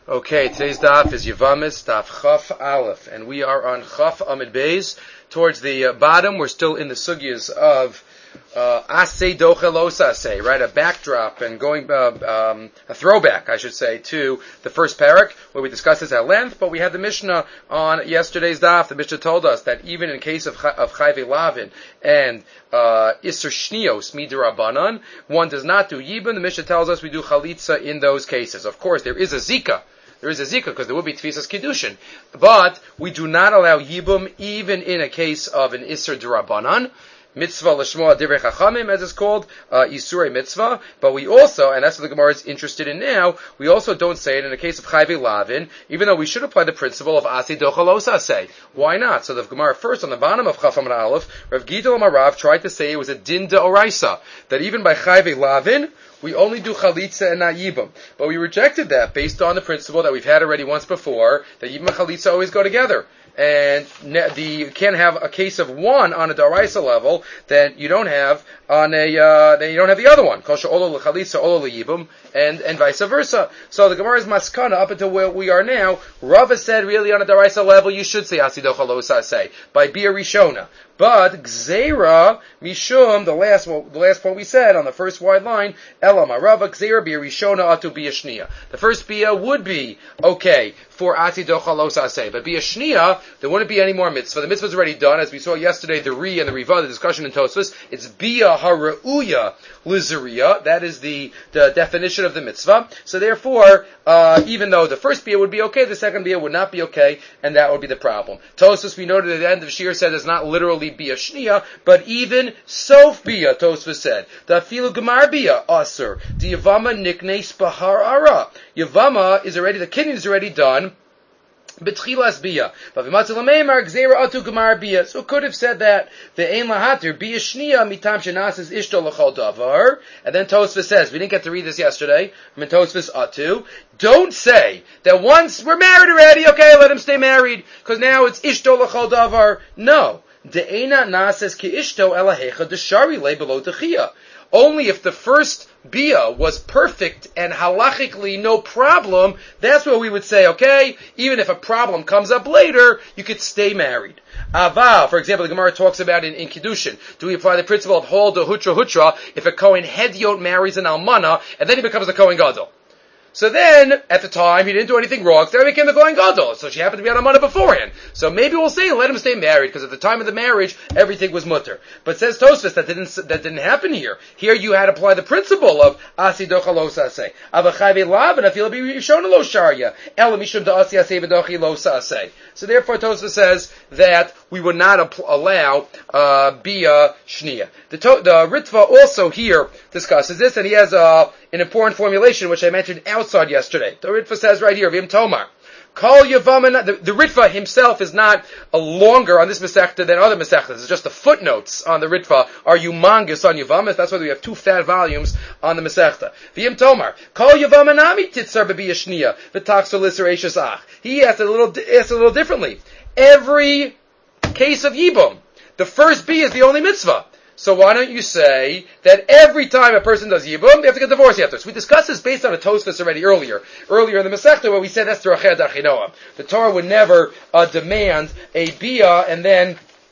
Okay, today's daf is Yevamis, daf Chaf Aleph, and we are on Chaf Amid Beis. Towards the bottom, we're still in the sugyas of Asay Dochel Los Asay, right? A backdrop and going, a throwback, I should say, to the first parak, where we discussed this at length, but we had the Mishnah on yesterday's daf. The Mishnah told us that even in case of Chayve Lavin and Isser Shnios Midirabanan, one does not do Yibum. The Mishnah tells us we do Chalitza in those cases. Of course, there is a Zika. There is a zika because there would be tfisas kiddushin, but we do not allow yibum even in a case of an iser derabanan, mitzvah l'shmoa divrei chachamim, as it's called, isurei mitzvah. But we also, and that's what the Gemara is interested in now, we also don't say it in a case of chayve lavin, even though we should apply the principle of asi dochalos asay. Why not? So the Gemara first on the bottom of Chaf Amud Aleph, Rav Gidol Amarav tried to say it was a din de oraisa, that even by chayve lavin we only do chalitza and not yibum. But we rejected that based on the principle that we've had already once before, that yibum and chalitza always go together. And you can't have a case of one on a daraisa level that you don't have on then you don't have the other one. Kosher olo l'chalitza olo l'yibum, and vice versa. So the Gemara's maskana up until where we are now, Rava said really on a daraisa level you should say asidocha lo saseh by bia rishona. But gzeira mishum, the last point we said on the first wide line, elam arava gzeira bia rishona atu bia shnia. The first bia would be okay for asidocha lo saseh, but bia shnia there wouldn't be any more mitzvah. The mitzvah is already done, as we saw yesterday. The Ri and the Riva, the discussion in Tosfos, it's bia harauya lizariya. That is the definition of the mitzvah. So therefore, even though the first bia would be okay, the second bia would not be okay, and that would be the problem. Tosfos, we noted at the end of Shir, said is not literally bia shnia, but even sof bia, Tosfos said. The afilu gemar bia aser. The yavama niknes bahar ara. Yavama is already, the kidney is already done. Betchilas bia, so could have said that the ein lahater bia shnia mitam shenasis ishto l'chol davar, and then Tosfos says we didn't get to read this yesterday. I mean Tosfos atu. Don't say that once we're married already, okay, let him stay married because now it's ishto l'chol davar. No, the eina nases ki ishto elahecha deshari le below techia. Only if the first bia was perfect and halachically no problem, that's where we would say, okay, even if a problem comes up later, you could stay married. Aval, for example, the Gemara talks about in Kiddushin, do we apply the principle of hol de hutra if a Kohen Hediot marries an almana and then he becomes a Kohen Gadol? So then, at the time, he didn't do anything wrong, so he became the Kohen Gadol. So she happened to be on Amana beforehand. So maybe we'll say, let him stay married, because at the time of the marriage, everything was mutter. But says Tosfos, that didn't happen here. Here you had to apply the principle of Asi Docha Lo Saseh. Avachayve Lav, and Afil Bi Rishona Lo Sharia. Ela Mishum Da Asi Aseh V'Dochi Lo Saseh. So therefore, Tosfos says that we would not allow Bia Shnia. The Ritva also here discusses this, and he has an important formulation which I mentioned outside yesterday. The Ritva says right here, Vim Tomar. Kol Yavama, the Ritva himself is not a longer on this Masechta than other Masechtas. It's just the footnotes on the Ritva are humongous on Yavamas. That's why we have two fat volumes on the Masechta. V'im Tomar. Kol Yavama nami titzar b'biya shniya v'taxol l'ser eishes ach. He asked a little differently. Every case of Yibum, the first B is the only mitzvah. So why don't you say that every time a person does Yibum, they have to get divorced after? So we discussed this based on a Tosfos already earlier in the Masechta, where we said that's Terached Achinoam. The Torah would never demand a Bia and then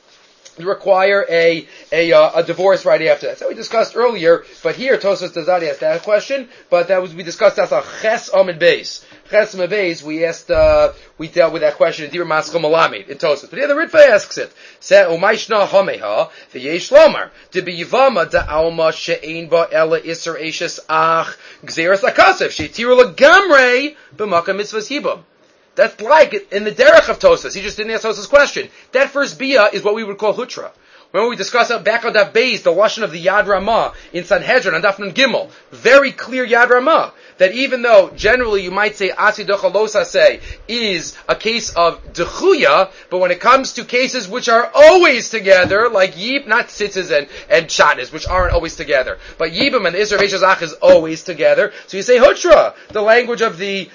require a divorce right after that. So we discussed earlier, but here Tosfos does not ask that question, but we discussed that's a Ches Amid Beis. Ches Amid Beis, we dealt with that question in Dibur Maschil Malamid in Tosfos. But here the Ritva asks it. Say Umayshna Hameha v'Yesh Lomar Dibi Yivama da Alma she'ein ba ela iser eishes ach gzeras akasef she'tiru lagamrei b'makam mitzvahs yibam. That's like in the derech of Tosfos. He just didn't ask Tosfos' question. That first bia is what we would call hutra. Remember we discussed back on Daf Beis, the lashon of the Yad Ramah in Sanhedrin on Daf Nun Gimel. Very clear Yad Ramah. That even though generally you might say Asi Docha Lo Saseh is a case of Dechuya, but when it comes to cases which are always together, like Yib, not Tzitzis and Shatnez, which aren't always together, but Yibam and Isser Veishas Ach is always together, so you say Hutra, the language of the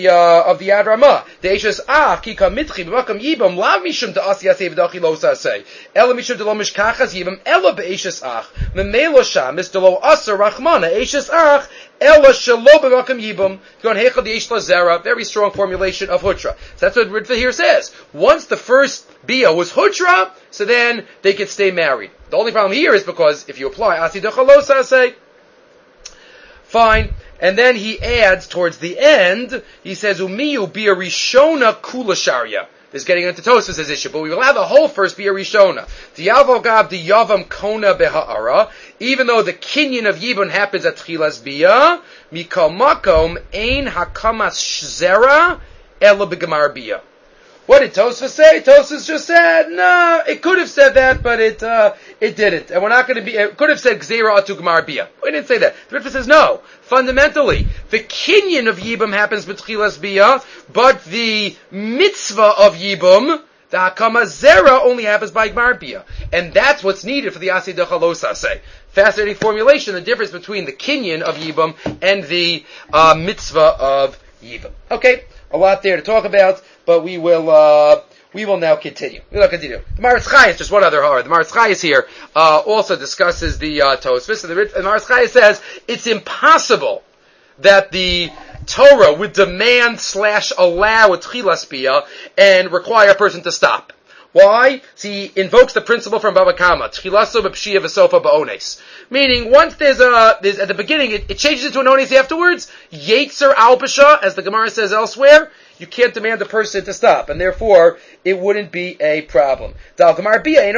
Yad Ramah. The Eishes Ach, Ki Kam Mitchi, B'makam Yibam, Lav Mishum to Asi Aseh V'Dachi Lo Saseh. Ela Mishum to Lo kachas yibam ela be'eshes ach. Memelo shamis delo asa rachmana eshes ach ela shelo b'makam yibam. Gon heichad yesh lazera. Very strong formulation of hutra. So that's what Ritva here says. Once the first bia was hutra, so then they could stay married. The only problem here is because if you apply asi dechalos say, fine. And then he adds towards the end, he says, Umiyu bia rishona kula sharia. This is getting into Tosfos' issue, but we will have the whole first bia rishona. Diavo gav di yavam kona beha'ara. Even though the kinyan of Yibun happens at Tchilas bia, mikal makom ein hakamas shzera ela begamar bia. What did Tosfos say? Tosfos just said, no, it could have said that, but it didn't. And we're not going to be, it could have said Gzeira atu gemar bia. We didn't say that. The Ritva says no. Fundamentally, the kinyan of Yibum happens b'tchilas bia, but the mitzvah of Yibum, the hakama zera, only happens by gemar bia. And that's what's needed for the asi dechalos say. Fascinating formulation, the difference between the kinyan of Yibum and the mitzvah of Yibum. Okay, a lot there to talk about. But we will now continue. We will continue. The Maritz Chayes, just one other horror. The Maritz Chayes here also discusses the Tosfos. And the Maritz Chayes says it's impossible that the Torah would demand / allow a tchilas bia and require a person to stop. Why? See, he invokes the principle from Bava Kama, tchilaso b'pshia v'sofa ba'ones. Meaning, once there's at the beginning, it changes into an ones afterwards. Yetzer al b'sha, as the Gemara says elsewhere. You can't demand the person to stop, and therefore it wouldn't be a problem. Okay, that's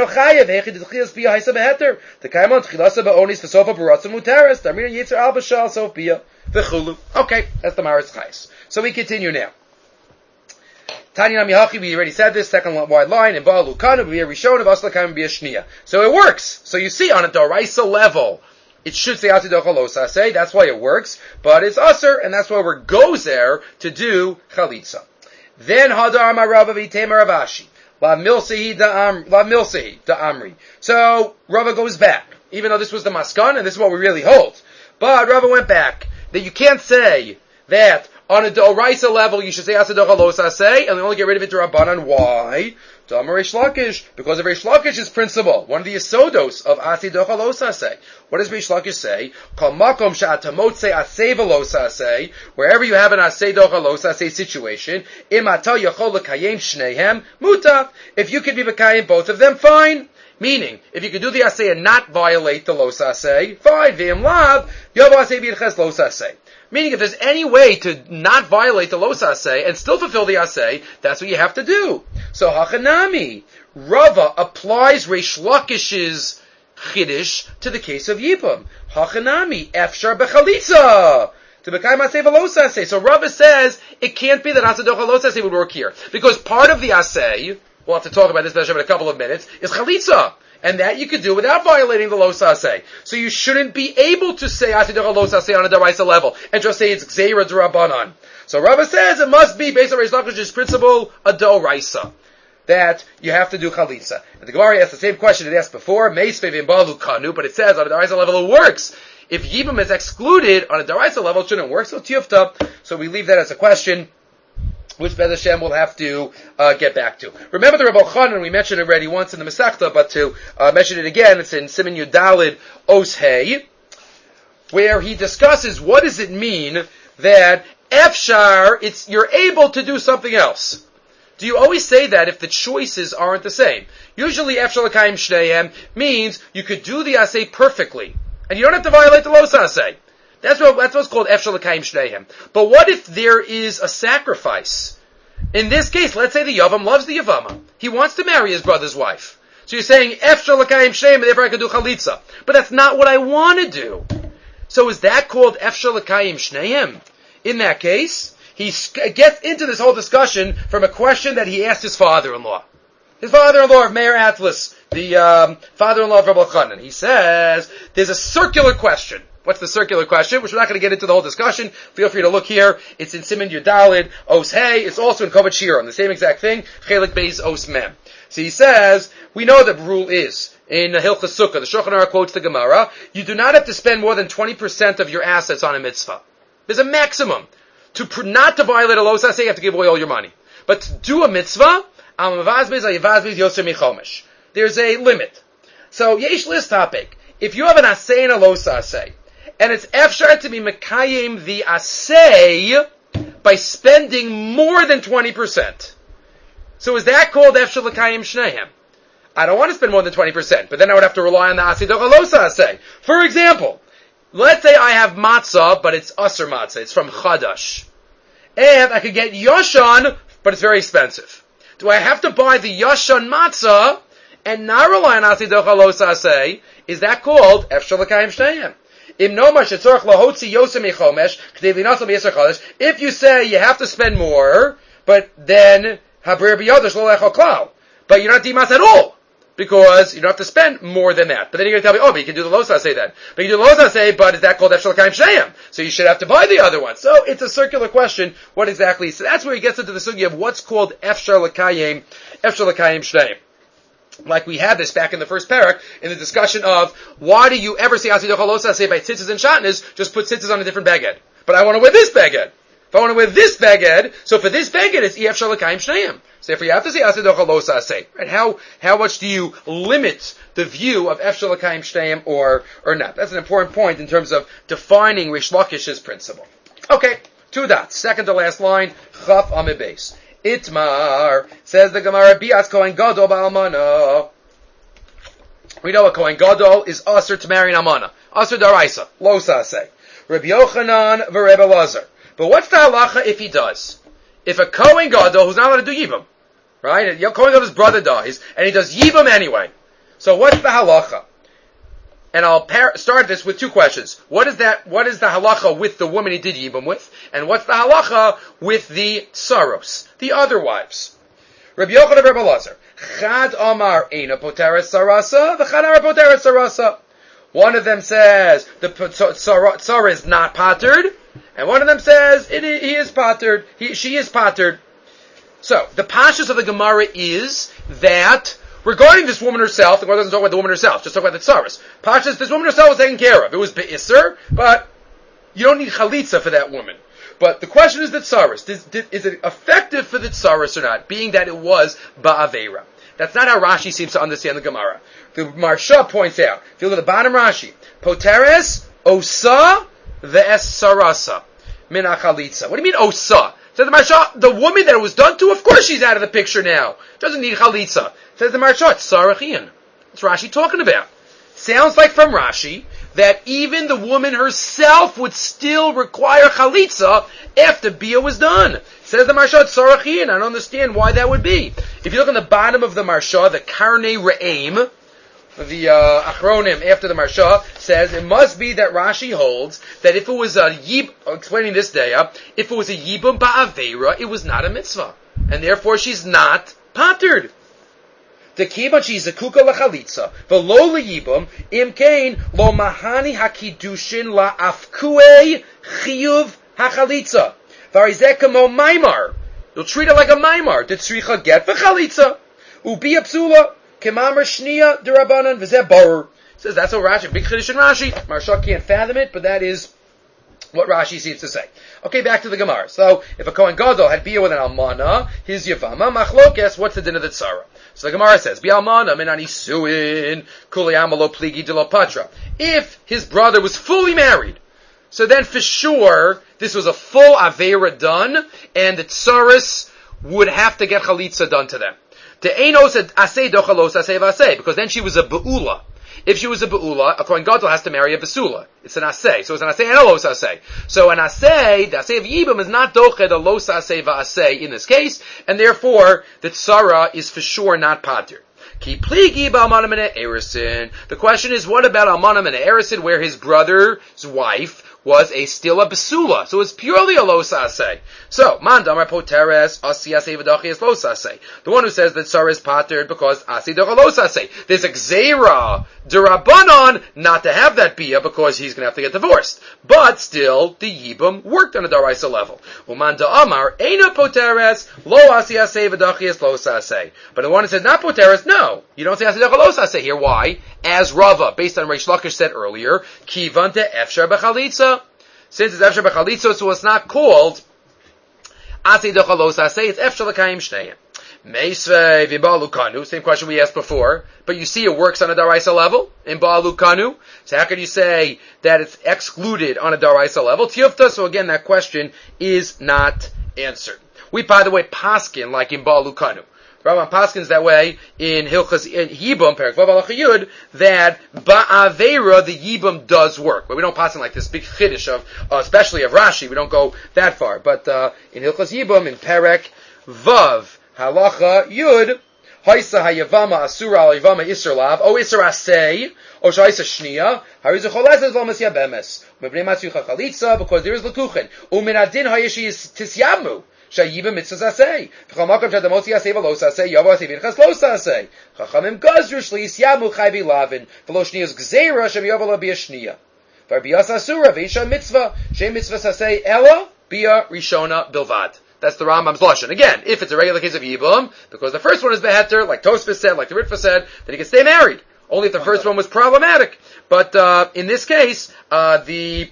the Maritz Chayes. So we continue now. Tanya Namihachi, we already said this, second wide line, in Baal Lukanu, B'viyah Rishon, V'aslakam B'viyah Shniya. So it works. So you see, on a Doraisa level, it should say Ati Dochalosa say, that's why it works, but it's Aser, and that's why we're gozer to do Chalitza. Then Hadar Marava V'Tema Ravashi. La Milsehi da Amri. So, Rava goes back, even though this was the Maskan, and this is what we really hold. But Rava went back, that you can't say that on a Doraisa level you should say Ati Dochalosa say, and we only get rid of it to Rabbanan. Why? Reish Lakish, because of Reish Lakish's principle, one of the Yesodos of Asi Dochalosa say. What does Reish Lakish say? Kol makom she'atamotze aseh v'losa aseh, wherever you have an aseh dochalosa aseh situation, im ata yachol l'kayem shnehem muta. If you could be b'kayem both of them, fine. Meaning, if you could do the aseh and not violate the losa aseh, fine. V'im lav, yovo aseh b'yirches losa aseh. Meaning, if there's any way to not violate the los aseh and still fulfill the aseh, that's what you have to do. So, Hachanami, Rava applies Reish Lakish's chiddush to the case of Yibum. Hachanami, Efshar b'chalitza, to b'kayim aseh v'los aseh. So Rava says, it can't be that aseh docha los aseh would work here. Because part of the aseh, we'll have to talk about this in a couple of minutes, is chalitza. And that you could do without violating the los aseh. So you shouldn't be able to say ati docha los aseh on a daraisa level and just say it's gzeira d'Rabbanan. So Rava says it must be based on Reish Lakish's principle a doraisa, that you have to do chalitza. And the Gemara asks the same question it asked before, meisvei v'imbalu kanu, but it says on a daraisa level it works. If Yibum is excluded on a daraisa level, it shouldn't work. So tiyufta. So we leave that as a question, which Bez Hashem will have to get back to. Remember the Rebbe Chanan, we mentioned it already once in the Masechta, but to mention it again, it's in Siman Yudalid Os Hey, where he discusses what does it mean that Efshar, you're able to do something else. Do you always say that if the choices aren't the same? Usually Efshar L'Kayim Shneim means you could do the Aseh perfectly, and you don't have to violate the Los Aseh. That's what's called Efshar L'Kayim Shneim. But what if there is a sacrifice? In this case, let's say the Yavam loves the Yavama. He wants to marry his brother's wife. So you're saying Efshar L'Kayim Shneim, and therefore I can do Chalitza. But that's not what I want to do. So is that called Efshar L'Kayim Shneim? In that case, he gets into this whole discussion from a question that he asked his father-in-law. His father-in-law of Meir Atlas, the father-in-law of Rebbe Chanan. He says, there's a circular question. What's the circular question? Which we're not going to get into the whole discussion. Feel free to look here. It's in Siman Yudalid, Os Hey. It's also in Kovach Shiram. The same exact thing. Chelik Beis Os Mem. So he says, we know the rule is, in Hilchas Sukkah, the Shulchan Aruch quotes the Gemara, you do not have to spend more than 20% of your assets on a mitzvah. There's a maximum. Not to violate a los aseh, you have to give away all your money. But to do a mitzvah, there's a limit. So, yesh list topic. If you have an asay and a lo asay, and it's efshar to be mekayim the asay by spending more than 20%. So is that called efshar l'kayim shnehem? I don't want to spend more than 20%, but then I would have to rely on the asay doch lo asay. For example, let's say I have matzah, but it's aser matzah. It's from Chadash. And I could get yashan, but it's very expensive. Do I have to buy the yashan matzah and not rely on asay doch lo asay? Is that called efshar l'kayim shnehem? If you say you have to spend more, but then but you're not dimas at all, because you don't have to spend more than that. But then you're going to tell me, but you can do the lo asay then. But you can do the lo asay, but is that called efshar l'kayim shnehem? So you should have to buy the other one. So it's a circular question. What exactly? So that's where he gets into the sugya of what's called efshar l'kayim shnehem. Like we had this back in the first parak in the discussion of why do you ever say asay doch lo asay by tzitzis and shatnez? Just put tzitzis on a different beged. But I want to wear this beged. If I want to wear this beged, so for this beged it's efshar l'kayim shnehem. So therefore you have to say asay doch lo asay. Right? How much do you limit the view of efshar l'kayim shnehem or not? That's an important point in terms of defining Rish Lakish's principle. Okay, 2 dots. Second to last line, chaf amid base. Itmar, says the Gemara, Bias Kohen Gadol ba'almana. We know a Kohen Gadol is usher to marry an almana. Usher daraisa, lo saseh. Rabbi Yochanan v'Rebbe Elazar. But what's the halacha if he does? If a Kohen Gadol who's not allowed to do yibum, right? Kohen Gadol's brother dies, and he does yibum anyway. So what's the halacha? And I'll start this with 2 questions. What is the halacha with the woman he did yibum with? And what's the halacha with the tsaros, the other wives? Rabbi Yochanan Rebbe Elazar. Chad Amar Eina Poteres Sarasa, the Chad Amar Poteres Sarasa. One of them says the tsara is not patered, and one of them says he is patered. She is patered. So the pashtus of the Gemara is that regarding this woman herself, the Gemara doesn't talk about the woman herself, just talk about the tsaras. Pashtus, this woman herself was taken care of. It was be'isser, but you don't need chalitza for that woman. But the question is the tsaras. Is it effective for the tsaras or not, being that it was ba'avera? That's not how Rashi seems to understand the Gemara. The Marsha points out, if you look at the bottom Rashi, Poteres, Osa, ve'es sarasa, min achalitza. What do you mean Osa? Says the Marsha, the woman that it was done to, of course she's out of the picture now. Doesn't need chalitza. Says the Marsha, it's Sarachian. What's Rashi talking about? Sounds like from Rashi that even the woman herself would still require chalitza after Bia was done. Says the Marsha, it's Sarachian. I don't understand why that would be. If you look on the bottom of the Marsha, the Karnei Re'im, the Achronim after the Marsha, says it must be that Rashi holds that if it was a explaining this day, if it was a Yibum Ba'avera, it was not a mitzvah. And therefore she's not patered. The kibbutz she's a kuka lachalitza, v'lo liyibum imkein lo mahani hakidushin la afkue chiyuv hachalitza. Varizekamo maimar. You'll treat it like a maimar. The tzricha get v'chalitza. Ubi apsula kemamar shniya derabanan v'zeh barer. Says that's what Rashi, big chiddush in Rashi. Marsha can't fathom it, but that is what Rashi seems to say. Okay, back to the Gemara. So, if a Kohen Gadol had bia with an almana, his yavama, machlokes, what's the din of the tzara? So the Gemara says, Bi almana minani suin, kuli amalo pligi de la patra. If his brother was fully married, so then for sure, this was a full avera done, and the tsaris would have to get chalitza done to them. The Eino said, asay dochalos asay vasay, because then she was a be'ula. If she was a be'ula, a Kohen Gadol has to marry a basula. It's an asay. So it's an asay and a los asay. So an asay, the asay of Yibam is not doched a los asay va'asay in this case, and therefore the tzara is for sure not pater. Ki pligi ba'almanim and erisin. The question is, what about almanim and erisin, where his brother's wife was still a basula? So it's purely a los asay. So, man damar poteres, asi asay v'dachi is los asay. The one who says that tzara is patered because asi docha los asay. There's a gzeira derabanan not to have that bia because he's going to have to get divorced. But still, the yibum worked on a daraisa level. Uman da'amar eina poteres, lo asi asay v'dachi is los asay. But the one who says not poteres, no. You don't say asi docha los asay here. Why? As Rava, based on Reish Lakish said earlier, kivante efshar b'chalitza. Since it's efshar b'chalitza, so it's not called asay docha los asay, it's efshar l'kayim shneiim. Meisvei v'Ba'alu Kanu, same question we asked before, but you see it works on a Daraisa level in Ba'alu Kanu. So how can you say that it's excluded on a Daraisa level? Tiyufta, so again, that question is not answered. We, by the way, paskin like in Ba'alu Kanu. Rambam paskins that way in Hilchas Yibum, Perek Vav Halacha Yud, that Ba'avera, the Yibum does work. But we don't paskin like this big chiddush of, especially of Rashi, we don't go that far. But in Hilchas Yibum, in Perek Vav Halacha Yud, Haisa Hayavama Asura Alayvama Isser Lav, O Isser Asei, O Shaisa Shnia, Harizu Cholezes Lomas Yabemes, Mebnei Matzucha Chalitza, because there is Lekuchen, Uminadin Hayeshi Tisyamu, Shayibim mitzvahs asay. V'chamakam shadamotzi asay v'los asay. Yavo asay v'inchas los asay. Chachamim gazru shliis yamu chai v'lavin. V'lo shniyas gzeira shem yavo la bia shniya. V'arbiyas asura v'isha mitzvah. Shem mitzvahs asay ela bia rishona bilvad. That's the Rambam's lashon. Again, if it's a regular case of yibum, because the first one is beheter, like Tosfos said, like the Ritva said, then he can stay married. Only if the first one was problematic. But in this case, the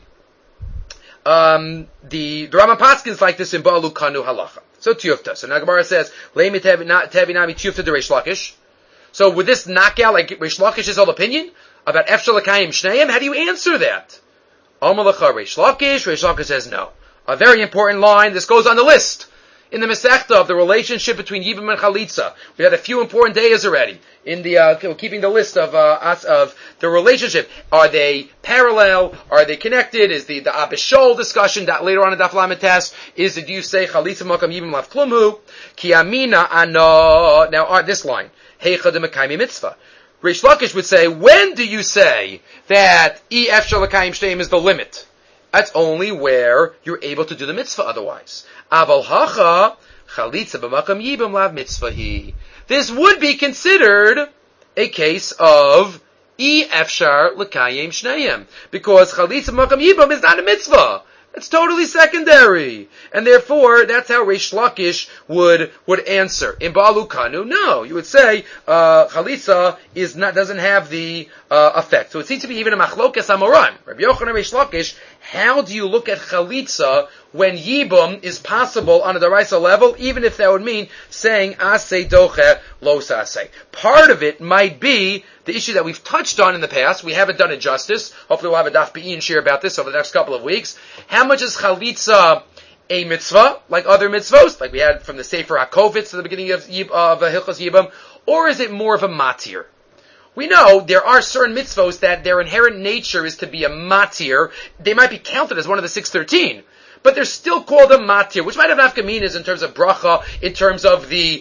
Rambam paskins like this in Ba'alu Kanu halacha. So tiyufta. So now Gemara says, Leimi tevi nami tiyufta de Reish Lakish. So would this knock out like Reish Lakish's whole opinion about Efshel L'Kayim Shneim? How do you answer that? Amalacha Reish Lakish says no. A very important line. This goes on the list in the Masechta of the relationship between Yibum and Chalitza. We had a few important days already in the keeping the list of the relationship. Are they parallel? Are they connected? Is the Abishol discussion that later on in Daf Lamed Tes is do you say Chalitza Makam Yibum Lav Klumhu Ki Amina Ano? Now this line Heicha de Mekayim Mitzvah. Reish Lakish would say, when do you say that Ef Shel L'Kayim Shteim is the limit? That's only where you're able to do the mitzvah otherwise. Aval hacha, chalitza b'makam yibum lav mitzvahi. This would be considered a case of efshar l'kayim shneim, because chalitza b'makam yibum is not a mitzvah. It's totally secondary. And therefore, that's how Reish Lakish would answer. In Ba'alu Kanu, no. You would say, Chalitza doesn't have the, effect. So it seems to be even a machlokes amoraim. Rabbi Yochanan Reish Lakish, how do you look at Chalitza when Yibum is possible on a Daraisa level, even if that would mean saying, Aseh doche los aseh. Part of it might be the issue that we've touched on in the past. We haven't done it justice. Hopefully we'll have a Daf Be'in share about this over the next couple of weeks. How much is Chalitza a mitzvah, like other mitzvos, like we had from the Sefer HaKovitz at the beginning of Hilchos Yibum, or is it more of a matir? We know there are certain mitzvos that their inherent nature is to be a matir. They might be counted as one of the 613, but they're still called a matir, which might have nafkaminas in terms of bracha, in terms of the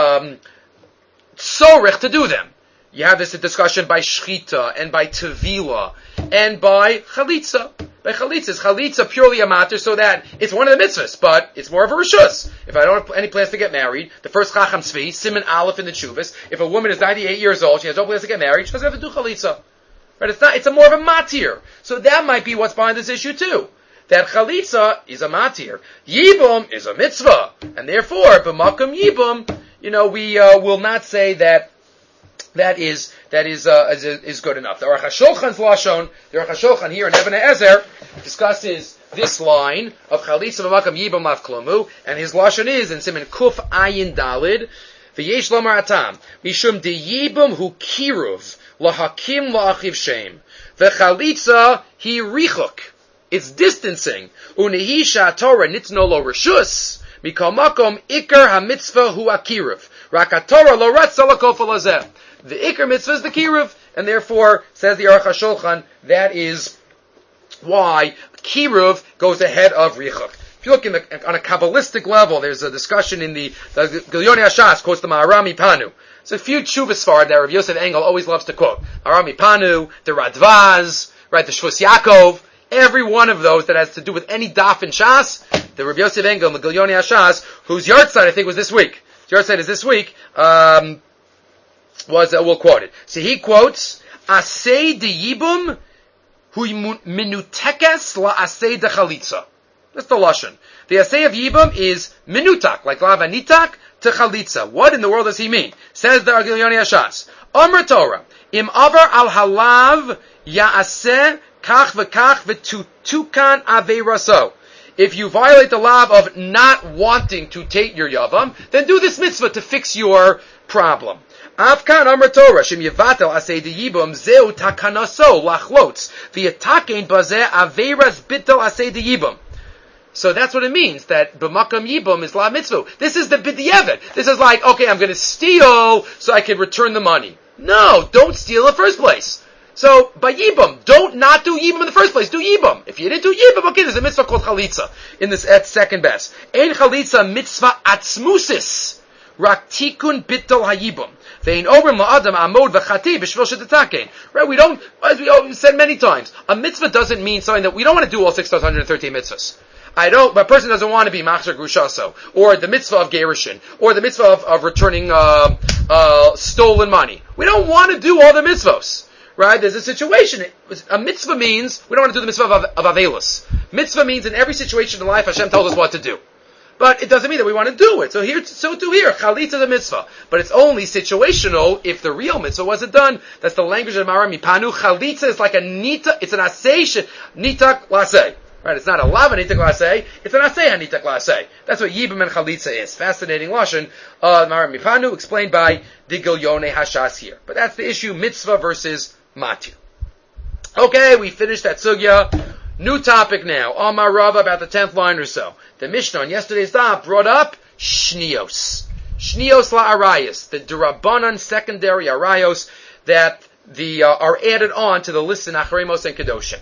tzorich to do them. You have this discussion by shchita and by tevila and by chalitza. By chalitza, is chalitza purely a matter so that it's one of the mitzvahs, but it's more of a rishus. If I don't have any plans to get married, the first chacham tzvi, siman aleph in the chuvas, if a woman is 98 years old, she has no plans to get married, she doesn't have to do chalitza. Right? It's a more of a matir. So that might be what's behind this issue too. That chalitza is a matir. Yibum is a mitzvah. And therefore, b'makam yibum, we will not say that is good enough. The Aruch HaShulchan's lashon, the Aruch HaShulchan here in Even HaEzer discusses this line of Chalitza v'makam yibum lav klomu, and his lashon is in Siman Kuf Ayin Dalid, v'yesh lomar atam mishum de yibum hu kiruv lahakim la'achiv shem v'chalitza hi richuk. It's distancing. Unehi sha'Torah nitno lo reshus mikol makom ikar hamitzvah hu akiruv rak haTorah lo ratza lakol falazeh. The Iker mitzvah is the Kiruv, and therefore, says the Aruch HaShulchan, that is why Kiruv goes ahead of Richuk. If you look on a Kabbalistic level, there's a discussion in the Gilyonei Hashas quotes the Ma'arami Panu. There's a few Tshuvas Sfar that Rav Yosef Engel always loves to quote. Ma'arami Panu, the Radvaz, right, the Shvus Yaakov, every one of those that has to do with any daf in Shas, the Rav Yosef Engel, the Gilyonei Hashas, whose Yartzeit I think was this week. His Yartzeit is this week, we'll quote it. So he quotes, Asei de Yibum hu minutekes la Asei de Chalitza. That's the lashon. The Asei of Yibum is minutak, like lavanitak, to Chalitza. What in the world does he mean? Says the Gilyonei Hashas. Amr Torah, im avar al halav ya'aseh kach v'kach v'tutukan aveiraso. if you violate the law of not wanting to take your yavam, then do this mitzvah to fix your problem. Afkan Amar Torah Shem Yevatel Asei Yibum Zeu Takanaso Lachlotz V'Yatakein Bazeh Averas Bittel Asei Yibum. So that's what it means, that b'makam yibum is la mitzvah. This is the b'di'evet. This is like, okay, I'm going to steal so I can return the money. No, don't steal in the first place. So, by yibum, don't not do yibum in the first place. Do yibum. If you didn't do yibum, okay, there's a mitzvah called chalitza in this at second best. Ein chalitza mitzvah atzmusis. Rak tikun bittel hayibum. Vein obrim la'adam amod v'chati b'shvil shetatakein. Right, we don't, as we said many times, a mitzvah doesn't mean something that we don't want to do all 613 mitzvahs. My person doesn't want to be machzor grushaso, or the mitzvah of gerushin, or the mitzvah of returning stolen money. We don't want to do all the mitzvahs, right? There's a situation. A mitzvah means we don't want to do the mitzvah of avelus. Mitzvah means in every situation in life Hashem tells us what to do, but it doesn't mean that we want to do it. So here, chalitza is a mitzvah, but it's only situational if the real mitzvah wasn't done. That's the language of Mara Mipanu. Chalitza is like a nita. It's an asay nitak lasei. Right, it's not a lava nitak lasei, it's an aseh nitak lasei. That's what yibum and chalitza is. Fascinating lashon, Mara Mipanu, explained by Digil Yoneh Hashas here. But that's the issue, mitzvah versus matir. Okay, we finished that sugya. New topic now. Amar Rava, about the 10th line or so. The Mishnah on yesterday's daf brought up shnios. Shnios la arayos, the derabanan secondary arayos that are added on to the list in Acharemos and Kedoshim.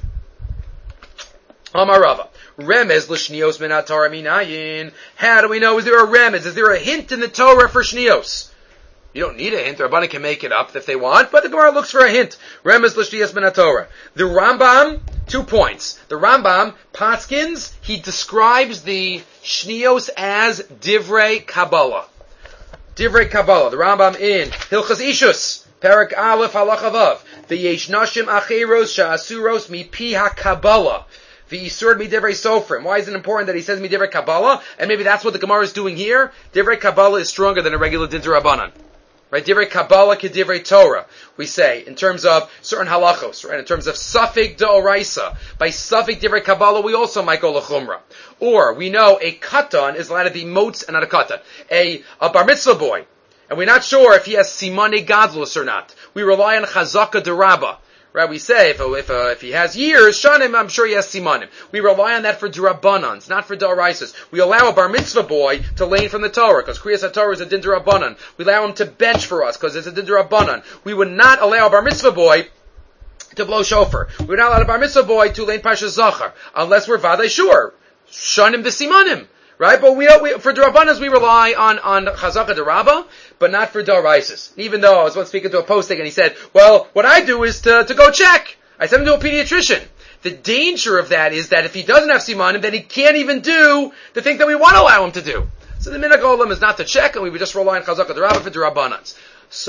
Amar Rava, remez l'shnios min haTorah minayin. How do we know? Is there a remez? Is there a hint in the Torah for shnios? You don't need a hint. The Rabbanan can make it up if they want, but the Gemara looks for a hint. Remez l'shnios min haTorah. The Rambam, 2 points. The Rambam, Paskins, he describes the shnios as divrei Kabbalah. Divrei Kabbalah. The Rambam in Hilchas Ishus, Perak Aleph Halacha Vav. V'yesh nashim acheros sha'asuros mipi ha-Kabbalah. V'yisur midivrei sofrim. Why is it important that he says midivrei Kabbalah? And maybe that's what the Gemara is doing here. Divrei Kabbalah is stronger than a regular din d'Rabbanan. Right? Divrei Kabbalah ke divrei Torah. We say, in terms of certain halachos, right? In terms of suffik d'oraisa. By suffik divrei Kabbalah, we also might go l'chumra. Or, we know a katan is allowed to be motz and not a katan. A bar mitzvah boy. And we're not sure if he has simane gadlus or not. We rely on chazaka d'rabba. Right, we say if he has years, shanim, I'm sure he has simanim. We rely on that for d'rabbanans, not for d'oraisas. We allow a bar mitzvah boy to learn from the Torah because kriyas haTorah is a din d'rabbanan. We allow him to bench for us because it's a din d'rabbanan. We would not allow a bar mitzvah boy to blow shofar. We would not allow a bar mitzvah boy to learn Parshas Zachar unless we're vaday sure shanim v'simanim. Right, but we for d'rabbanas we rely on chazaka d'rabba, but not for d'oraisas. Even though I was once speaking to a posting and he said, "Well, what I do is to go check." I sent him to a pediatrician. The danger of that is that if he doesn't have simanim, then he can't even do the thing that we want to allow him to do. So the minhag olam is not to check, and we would just rely on chazaka d'rabba for d'rabbanans.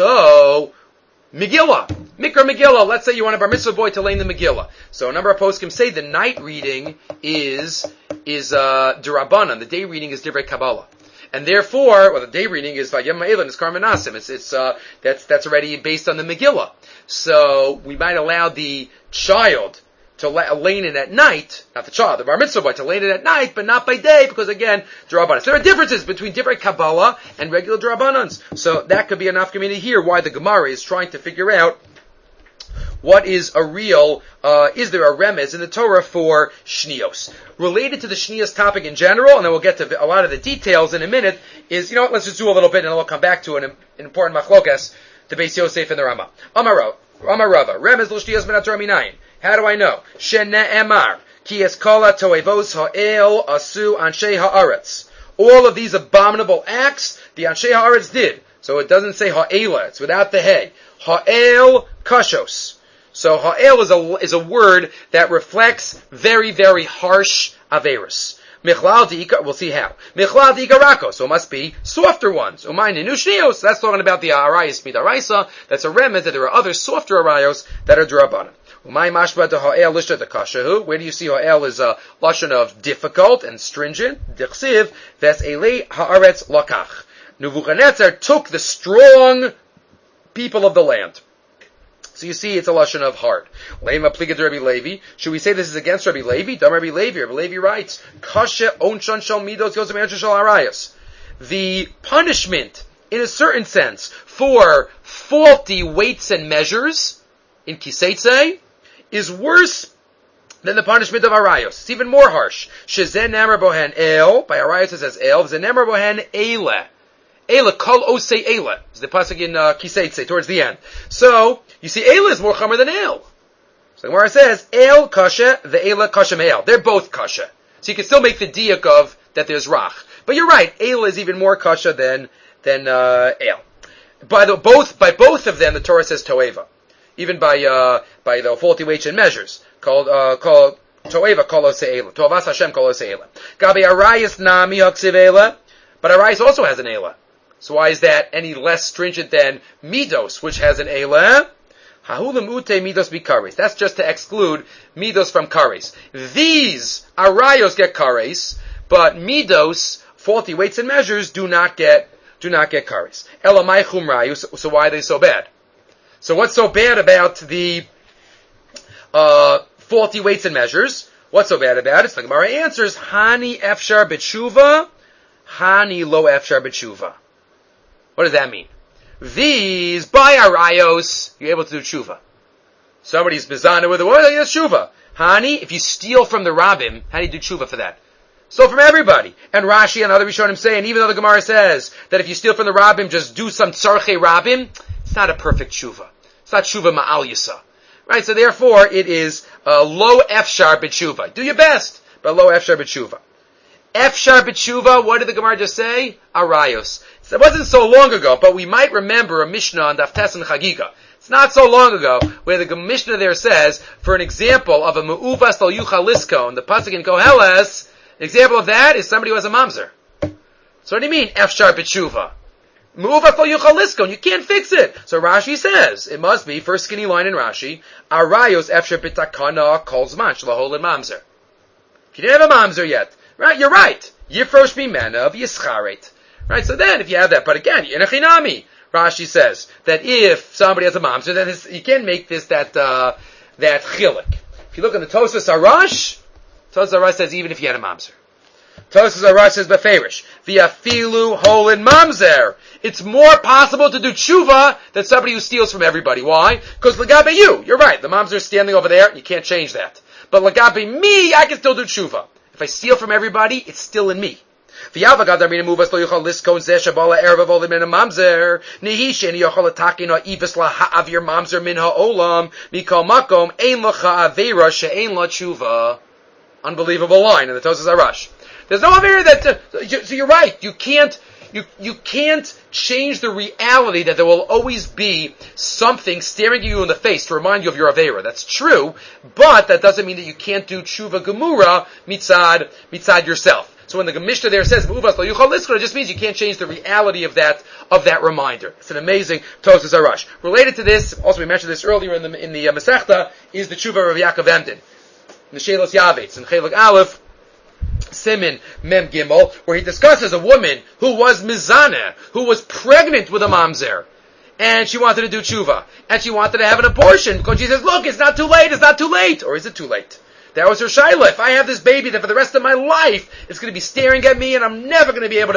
So Megillah, Mikra Megillah. Let's say you want a bar mitzvah boy to learn the Megillah. So a number of poskim say the night reading is d'Rabbanan. The day reading is divrei Kabbalah, and therefore, the day reading is Vayem Ma'elan is Karmanasim. That's already based on the Megillah. So we might allow the child to learn it at night, not the child, the bar mitzvah boy to learn it at night, but not by day, because again, d'Rabbanan. There are differences between divrei Kabbalah and regular d'Rabbanans. So that could be enough community here why the Gemara is trying to figure out what is a real, is there a remez in the Torah for shnios? Related to the shnios topic in general, and then we'll get to a lot of the details in a minute, is, let's just do a little bit and then we'll come back to an important machlokas to Beis Yosef and the Rama. Amar Rava, remez l'shnios min haTorah minayin. How do I know? Shene'emar, ki eskola toevos ha'el asu anshei ha'aretz. All of these abominable acts, the anshei ha'aretz did. So it doesn't say ha'ela, it's without the hey. Ha'el kashos. So ha'el is a word that reflects very, very harsh averis. Michlal di'ika, we'll see how. Michlal di'ika rako, so it must be softer ones. Umayne nushnios, that's talking about the arayos midaraisa, that's a remez that there are other softer arayos that are d'Rabbanan. Umay mashba de ha'el lishta de kashahu, where do you see ha'el is a lashon of difficult and stringent? Dichsiv, ves elei ha'aretz lakach. Nebuchadnezzar took the strong people of the land. So you see, it's a lashon of heart. Lema pliga de Rabbi Levi. Should we say this is against Rabbi Levi? Dam Rabbi Levi. Rabbi Levi writes, Kasha onshan shal midos yosem shal arayos. The punishment, in a certain sense, for faulty weights and measures in kiseitze is worse than the punishment of arayos. It's even more harsh. Shezen namar bohen el. By arayos it says el. Shezen namar bohen eile. Eila, kol osei eila. Is the pasuk in Kiseitze, towards the end. So, you see, eila is more chamer than el. So the Gemara says, el kasha, the eila kasha me'el. They're both kasha. So you can still make the diak of that there's rach. But you're right, eila is even more kasha than el. By both of them, the Torah says toeva. Even by the faulty weights and measures. Called toeva kol osei eila. Tovas Hashem kol osei eila. Gabi arayis nami haksiv eila. But arayis also has an eila. So why is that any less stringent than midos, which has an eila? Hahulam ute midos bikares. That's just to exclude midos from kares. These arayos get kares, but midos, faulty weights and measures, do not get kares. Elamai chumrayu. So why are they so bad? So what's so bad about the faulty weights and measures? What's so bad about it? So the Gemara answers, Hani efshar b'tshuva, Hani lo efshar b'tshuva. What does that mean? These, by arayos, you're able to do tshuva. Somebody's bizana with the word, that's tshuva. Hani, if you steal from the rabbim, how do you do tshuva for that? Steal from everybody. And Rashi and other Rishonim say, and even though the Gemara says that if you steal from the rabbim, just do some tzarchei rabbim, it's not a perfect tshuva. It's not tshuva ma'al yisa. Right, so therefore it is lo efshar b'tshuva. Do your best, but lo efshar b'tshuva. Efshar b'tshuva, what did the Gemara just say? Arayos. So it wasn't so long ago, but we might remember a Mishnah on Daf Tes and Chagiga. It's not so long ago, where the Mishnah there says, for an example of a me'uvas lo yuchal liskon, the pasuk in Koheles, an example of that is somebody who has a mamzer. So what do you mean, Efshar b'tshuva? Me'uvas lo yuchal liskon, you can't fix it. So Rashi says, it must be, first skinny line in Rashi, Arayos efshar b'takana kol zman shlahol and mamzer. If you didn't have a mamzer yet, right, you're right. Yifrosh b'mena v'yischaret. Right, so then if you have that, but again, in a chinami, Rashi says that if somebody has a mamzer, then you can't make this that chilik. If you look in the Tosfos Arash says even if you had a mamzer. Tosfos Arash says beferish v'afilu holin mamzer. It's more possible to do tshuva than somebody who steals from everybody. Why? Because lagabe you're right. The mamzer is standing over there. You can't change that. But lagabe me, I can still do tshuva. If I steal from everybody, it's still in me. If you steal from everybody, unbelievable line in the Tosfos Arash. There's no avera that. So you're right. You can't change the reality that there will always be something staring you in the face to remind you of your avera. That's true, but that doesn't mean that you can't do tshuva gemura mitzad yourself. So when the Mishnah there says "Me'uvas lo yuchal liskon," it just means you can't change the reality of that reminder. It's an amazing Tosfos Arash. Related to this, also we mentioned this earlier in the Masechta, is the tshuva of Yaakov Emden, in the Shelos Yavetz, in Chelek Aleph, Simin Mem Gimel, where he discusses a woman who was mizaneh, who was pregnant with a mamzer, and she wanted to do tshuva, and she wanted to have an abortion, because she says, look, it's not too late, or is it too late? That was her shaila. If I have this baby, then for the rest of my life, it's going to be staring at me, and I'm never going to be able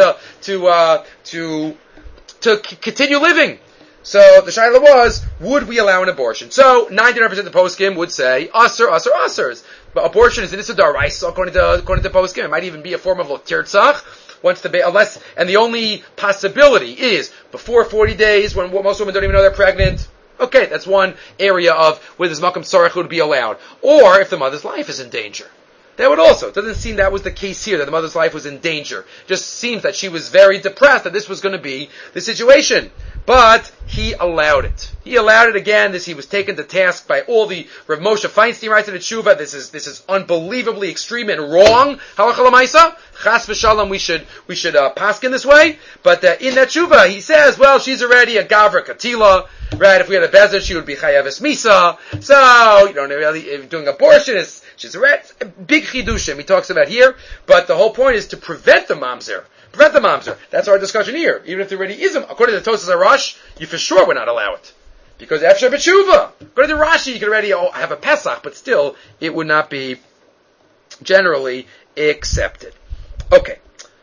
to continue living. So the shaila was, would we allow an abortion? So 99% of the poskim would say, asers. But abortion is an issa d'oraisa according to poskim. It might even be a form of tirtzach. And the only possibility is before 40 days, when most women don't even know they're pregnant. Okay, that's one area of where this makam tzarech would be allowed. Or if the mother's life is in danger. That would also. It doesn't seem that was the case here, that the mother's life was in danger. Just seems that she was very depressed, that this was going to be the situation. But he allowed it. He allowed it again. He was taken to task by all the Rav Moshe Feinstein writes in the Tshuva. This is unbelievably extreme and wrong. Halacha l'maisa. Chas v'shalom. We should paskin this way. But in that Tshuva, he says, well, she's already a gavra katila. Right? If we had a bezer, she would be chayavis misa. So really doing abortion she's a big chidushim he talks about here. But the whole point is to prevent the mamzer. Prevent the mamzer. That's our discussion here. Even if there already is, according to the Tosfos Arash, you for sure would not allow it. Because Efshar B'tshuva. Go to the Rashi, you can already have a Pesach, but still, it would not be generally accepted. Okay.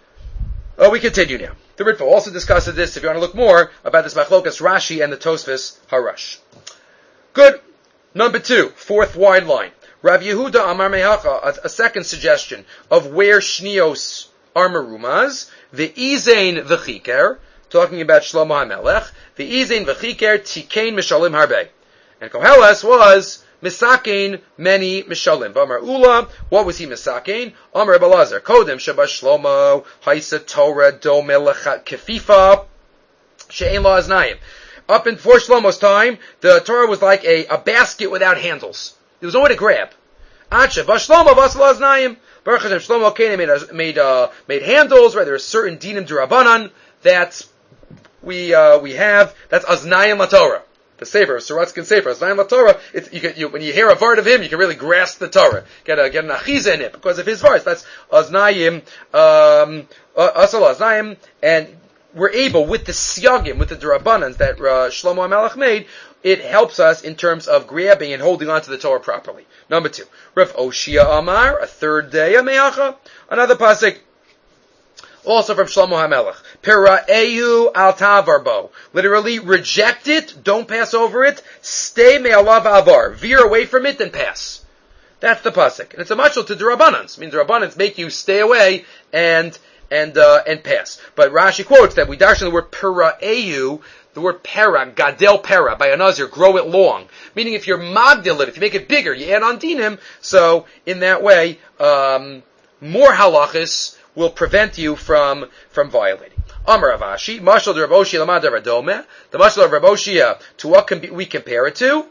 We continue now. The Ritva also discusses this, if you want to look more, about this Machlokas Rashi and the Tosfos Harash. Good. Number 2, fourth wide line. Rav Yehuda Amar Mehacha, a second suggestion of where Shnios are merumaz, the Izain V'chiker, talking about Shlomo HaMelech, the Izain V'chiker Tikein Mishalim Harbe. And Koheles was Misakein many Mishalim. V'amar Ula, what was he Misakein? Amar Belazar, Kodem Sheba Shlomo, Haisa Torah Do Melech Kefifa, She'en La Aznayim. Up in before Shlomo's time, the Torah was like a basket without handles. There was no way to grab. Acha Shlomo Vasal Aznayim. Baruch Hashem, Shlomo came and made handles, right? There are certain dinim d'Rabbanan that we have. That's Aznayim LaTorah. The Sefer, Saratskin Sefer, Aznayim LaTorah. When you hear a vart of him, you can really grasp the Torah. Get an achiza in it because of his verse. That's Aznayim, Asal Aznayim, and we're able, with the siyagim, with the drabbanans that Shlomo HaMelech made, it helps us in terms of grabbing and holding on to the Torah properly. Number 2, Rav Oshia Amar, a third day of Me'acha, another pasuk, also from Shlomo HaMelech. Pera'ehu al tavarbo. Literally, reject it, don't pass over it, stay me'alav avar. Veer away from it, then pass. That's the pasuk. And it's a mashal to drabbanans. I mean, drabbanans make you stay away and pass. But Rashi quotes that we darshan the word pera'ehu, the word pera, gadel pera, by a nazir, grow it long. Meaning if you're magdil it, if you make it bigger, you add on dinim, so in that way, more halachis will prevent you from violating. Amar Rav Ashi, mashal de Rav Oshia lamad Rav Dome, the mashal of Rav Oshia, to what we compare it to?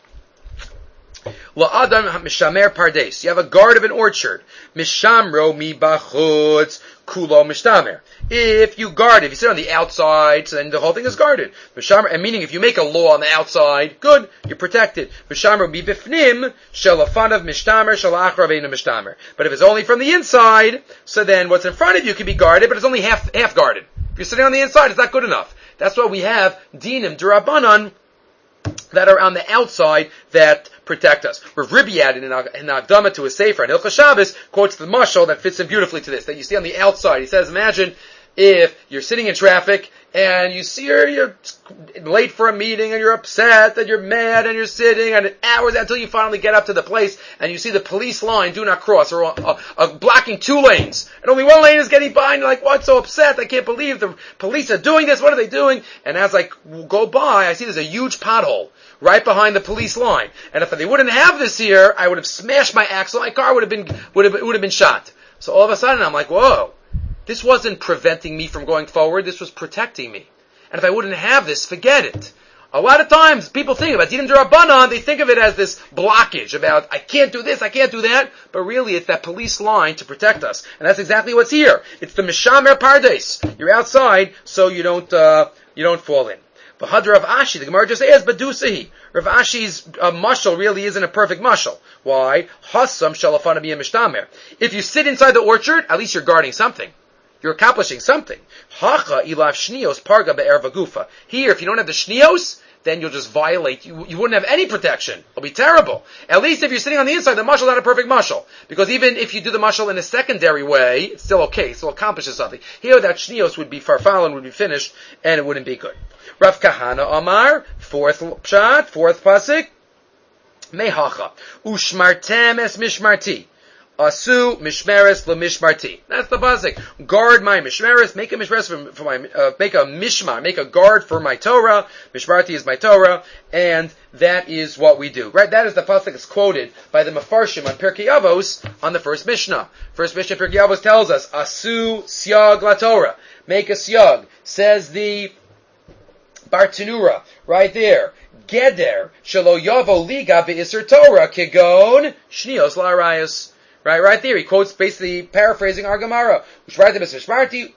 La'adam mishamer pardes. You have a guard of an orchard. Mishamro mi bachutz kulo mishtamer. If you sit on the outside, so then the whole thing is guarded. Mishamro, and meaning if you make a law on the outside, good, you're protected. Mishamro mi bifnim shalafanav mishtamer shalachrav eina mishtamer. But if it's only from the inside, so then what's in front of you can be guarded, but it's only half guarded. If you're sitting on the inside, it's not good enough. That's why we have dinim d'Rabbanan that are on the outside that protect us. Rav Ribbi added in Akdama to a Sefer, and Hilchos Shabbos quotes the mashal that fits in beautifully to this, that you see on the outside. He says, imagine if you're sitting in traffic and you see you're late for a meeting and you're upset and you're mad and you're sitting and hours until you finally get up to the place and you see the police line, do not cross, or blocking 2 lanes. And only 1 lane is getting by and you're like, what's so upset? I can't believe the police are doing this. What are they doing? And as I go by, I see there's a huge pothole right behind the police line. And if they wouldn't have this here, I would have smashed my axle. My car would have been shot. So all of a sudden I'm like, whoa. This wasn't preventing me from going forward, this was protecting me. And if I wouldn't have this, forget it. A lot of times, people think about Dinim D'Rabbanan, they think of it as this blockage about, I can't do this, I can't do that, but really it's that police line to protect us. And that's exactly what's here. It's the Mishamer Pardes. You're outside, so you don't fall in. But Had Rav Ashi, the Gemara just says, Badusahi. Rav Ashi's mashal really isn't a perfect mashal. Why? Hassam shalafana b'yem mishtamer. If you sit inside the orchard, at least you're guarding something. You're accomplishing something. Hacha ilav shnios parga be'erva gufa. Here, if you don't have the shnios, then you'll just violate. You wouldn't have any protection. It'll be terrible. At least if you're sitting on the inside, the mashal is not a perfect mashal. Because even if you do the mashal in a secondary way, it's still okay. It still accomplishes something. Here, that shnios would be farfallen, would be finished, and it wouldn't be good. Rav Kahana Amar, fourth pasuk, mehacha, ushmartem es mishmarti. Asu mishmeres lemishmarti. That's the pasuk. Guard my mishmeres. Make a mishmeres for my. Make a mishmar. Make a guard for my Torah. Mishmarti is my Torah, and that is what we do. Right? That is the pasuk that's quoted by the Mefarshim on Pirkei Avos on the first Mishnah. First Mishnah Pirkei Avos tells us Asu siag la Torah. Make a siag. Says the Bartanura right there. Geder shelo yavo liga be'isur Torah kigon shnios la'arayos. Right there. He quotes basically paraphrasing our Gemara. The Tiferes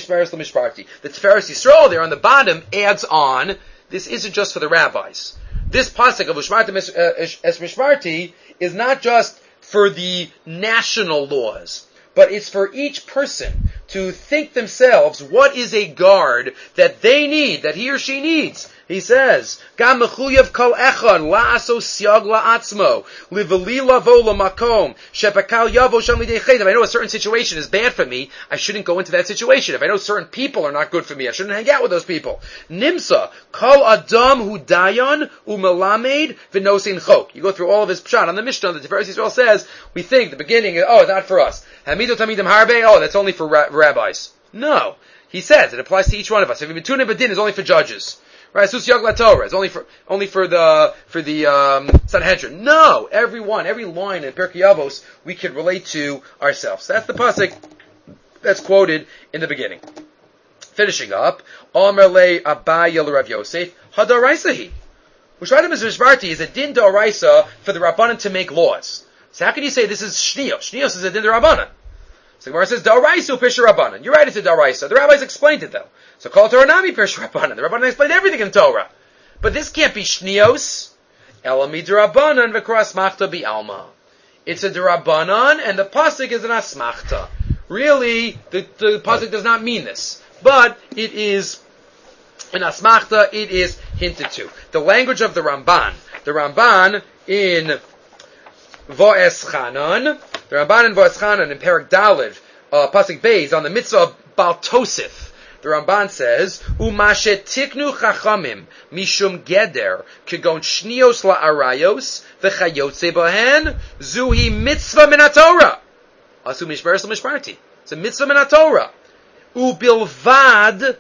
Yisrael there on the bottom adds on, this isn't just for the rabbis. This pasuk of Ushmartem es Mishmarti is not just for the national laws, but it's for each person to think themselves, what is a guard that they need, that he or she needs? He says, "Gam mechuyev kol echad la'aso siag la'atzmo liveli lavo lamakom shepakal yavo sham lidei chaydav." If I know a certain situation is bad for me, I shouldn't go into that situation. If I know certain people are not good for me, I shouldn't hang out with those people. Nimsa kol adam hu dayan umelamed v'nosin chok. You go through all of his pshat on the Mishnah. The Tiferes Yisrael says we think the beginning, not for us. Hamidu tamidim harbe. That's only for rabbis. No, he says it applies to each one of us. If Bitunim Badin is only for judges. Right, Sus Yag La Torah is only for the Sanhedrin. No, every line in Pirkei Avos we can relate to ourselves. That's the pasuk that's quoted in the beginning. Finishing up, Omer le Abaya l'Rav Yosef Hadaraisa Ushvadim Mishbarti is a din d'oraisa for the Rabbanan to make laws. So how can you say this is Shnios? Shnios is a din d'Rabbanan. So the Gemara says d'oraisa Pirsha Rabbanan. You're right, it's a d'oraisa. The rabbis explained it though. So call Torah Nami Pirsha Rabbanan. The Rabbanan explained everything in Torah. But this can't be Shnios. Elami d'Rabbanan v'kras machta bi'alma. It's a d'Rabbanan and the pasuk is an asmachta. Really, the pasuk does not mean this. But it is an asmachta, it is hinted to. The language of the Ramban in Va'eschanan in Perek Daled, pasuk Beis, on the mitzvah of Bal Tosif. The Ramban says, "Umashe tiknu chachamim mishum geder kegon shnios la'arayos v'chayotze bahen zuhi mitzvah min haTorah." Asu mishberes l'mishparti. It's a mitzvah min haTorah. Ubilvad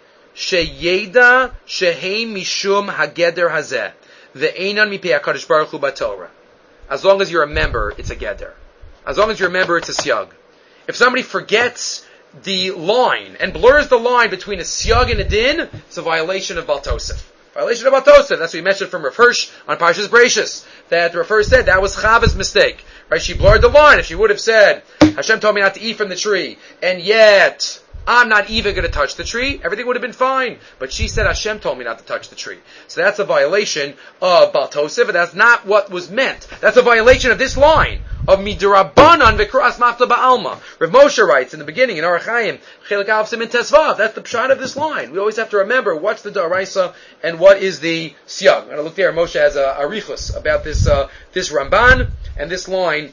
sheyeda shehei mishum hageder hazeh ve'enan mipei HaKadosh Baruch Hu b'Torah. As long as you're a member, it's a geder. As long as you're a member, it's a siyag. If somebody forgets the line and blurs the line between a siyag and a din, it's a violation of Bal Tosef. Violation of Bal Tosef. That's what we mentioned from Rav Hirsch on Parshas Bereishis. That Rav Hirsch said that was Chava's mistake. Right? She blurred the line. If she would have said, Hashem told me not to eat from the tree, and yet I'm not even going to touch the tree, everything would have been fine. But she said, Hashem told me not to touch the tree. So that's a violation of Bal Tosef, and that's not what was meant. That's a violation of this line of Midirabanan v'kras mafta ba'alma. Rav Moshe writes in the beginning in Orach Chaim, Chelik Aleph Simin Tesvav. That's the pshat of this line. We always have to remember what's the daraisa and what is the siyag. I'm going to look there. Moshe has a arichus about this Ramban and this line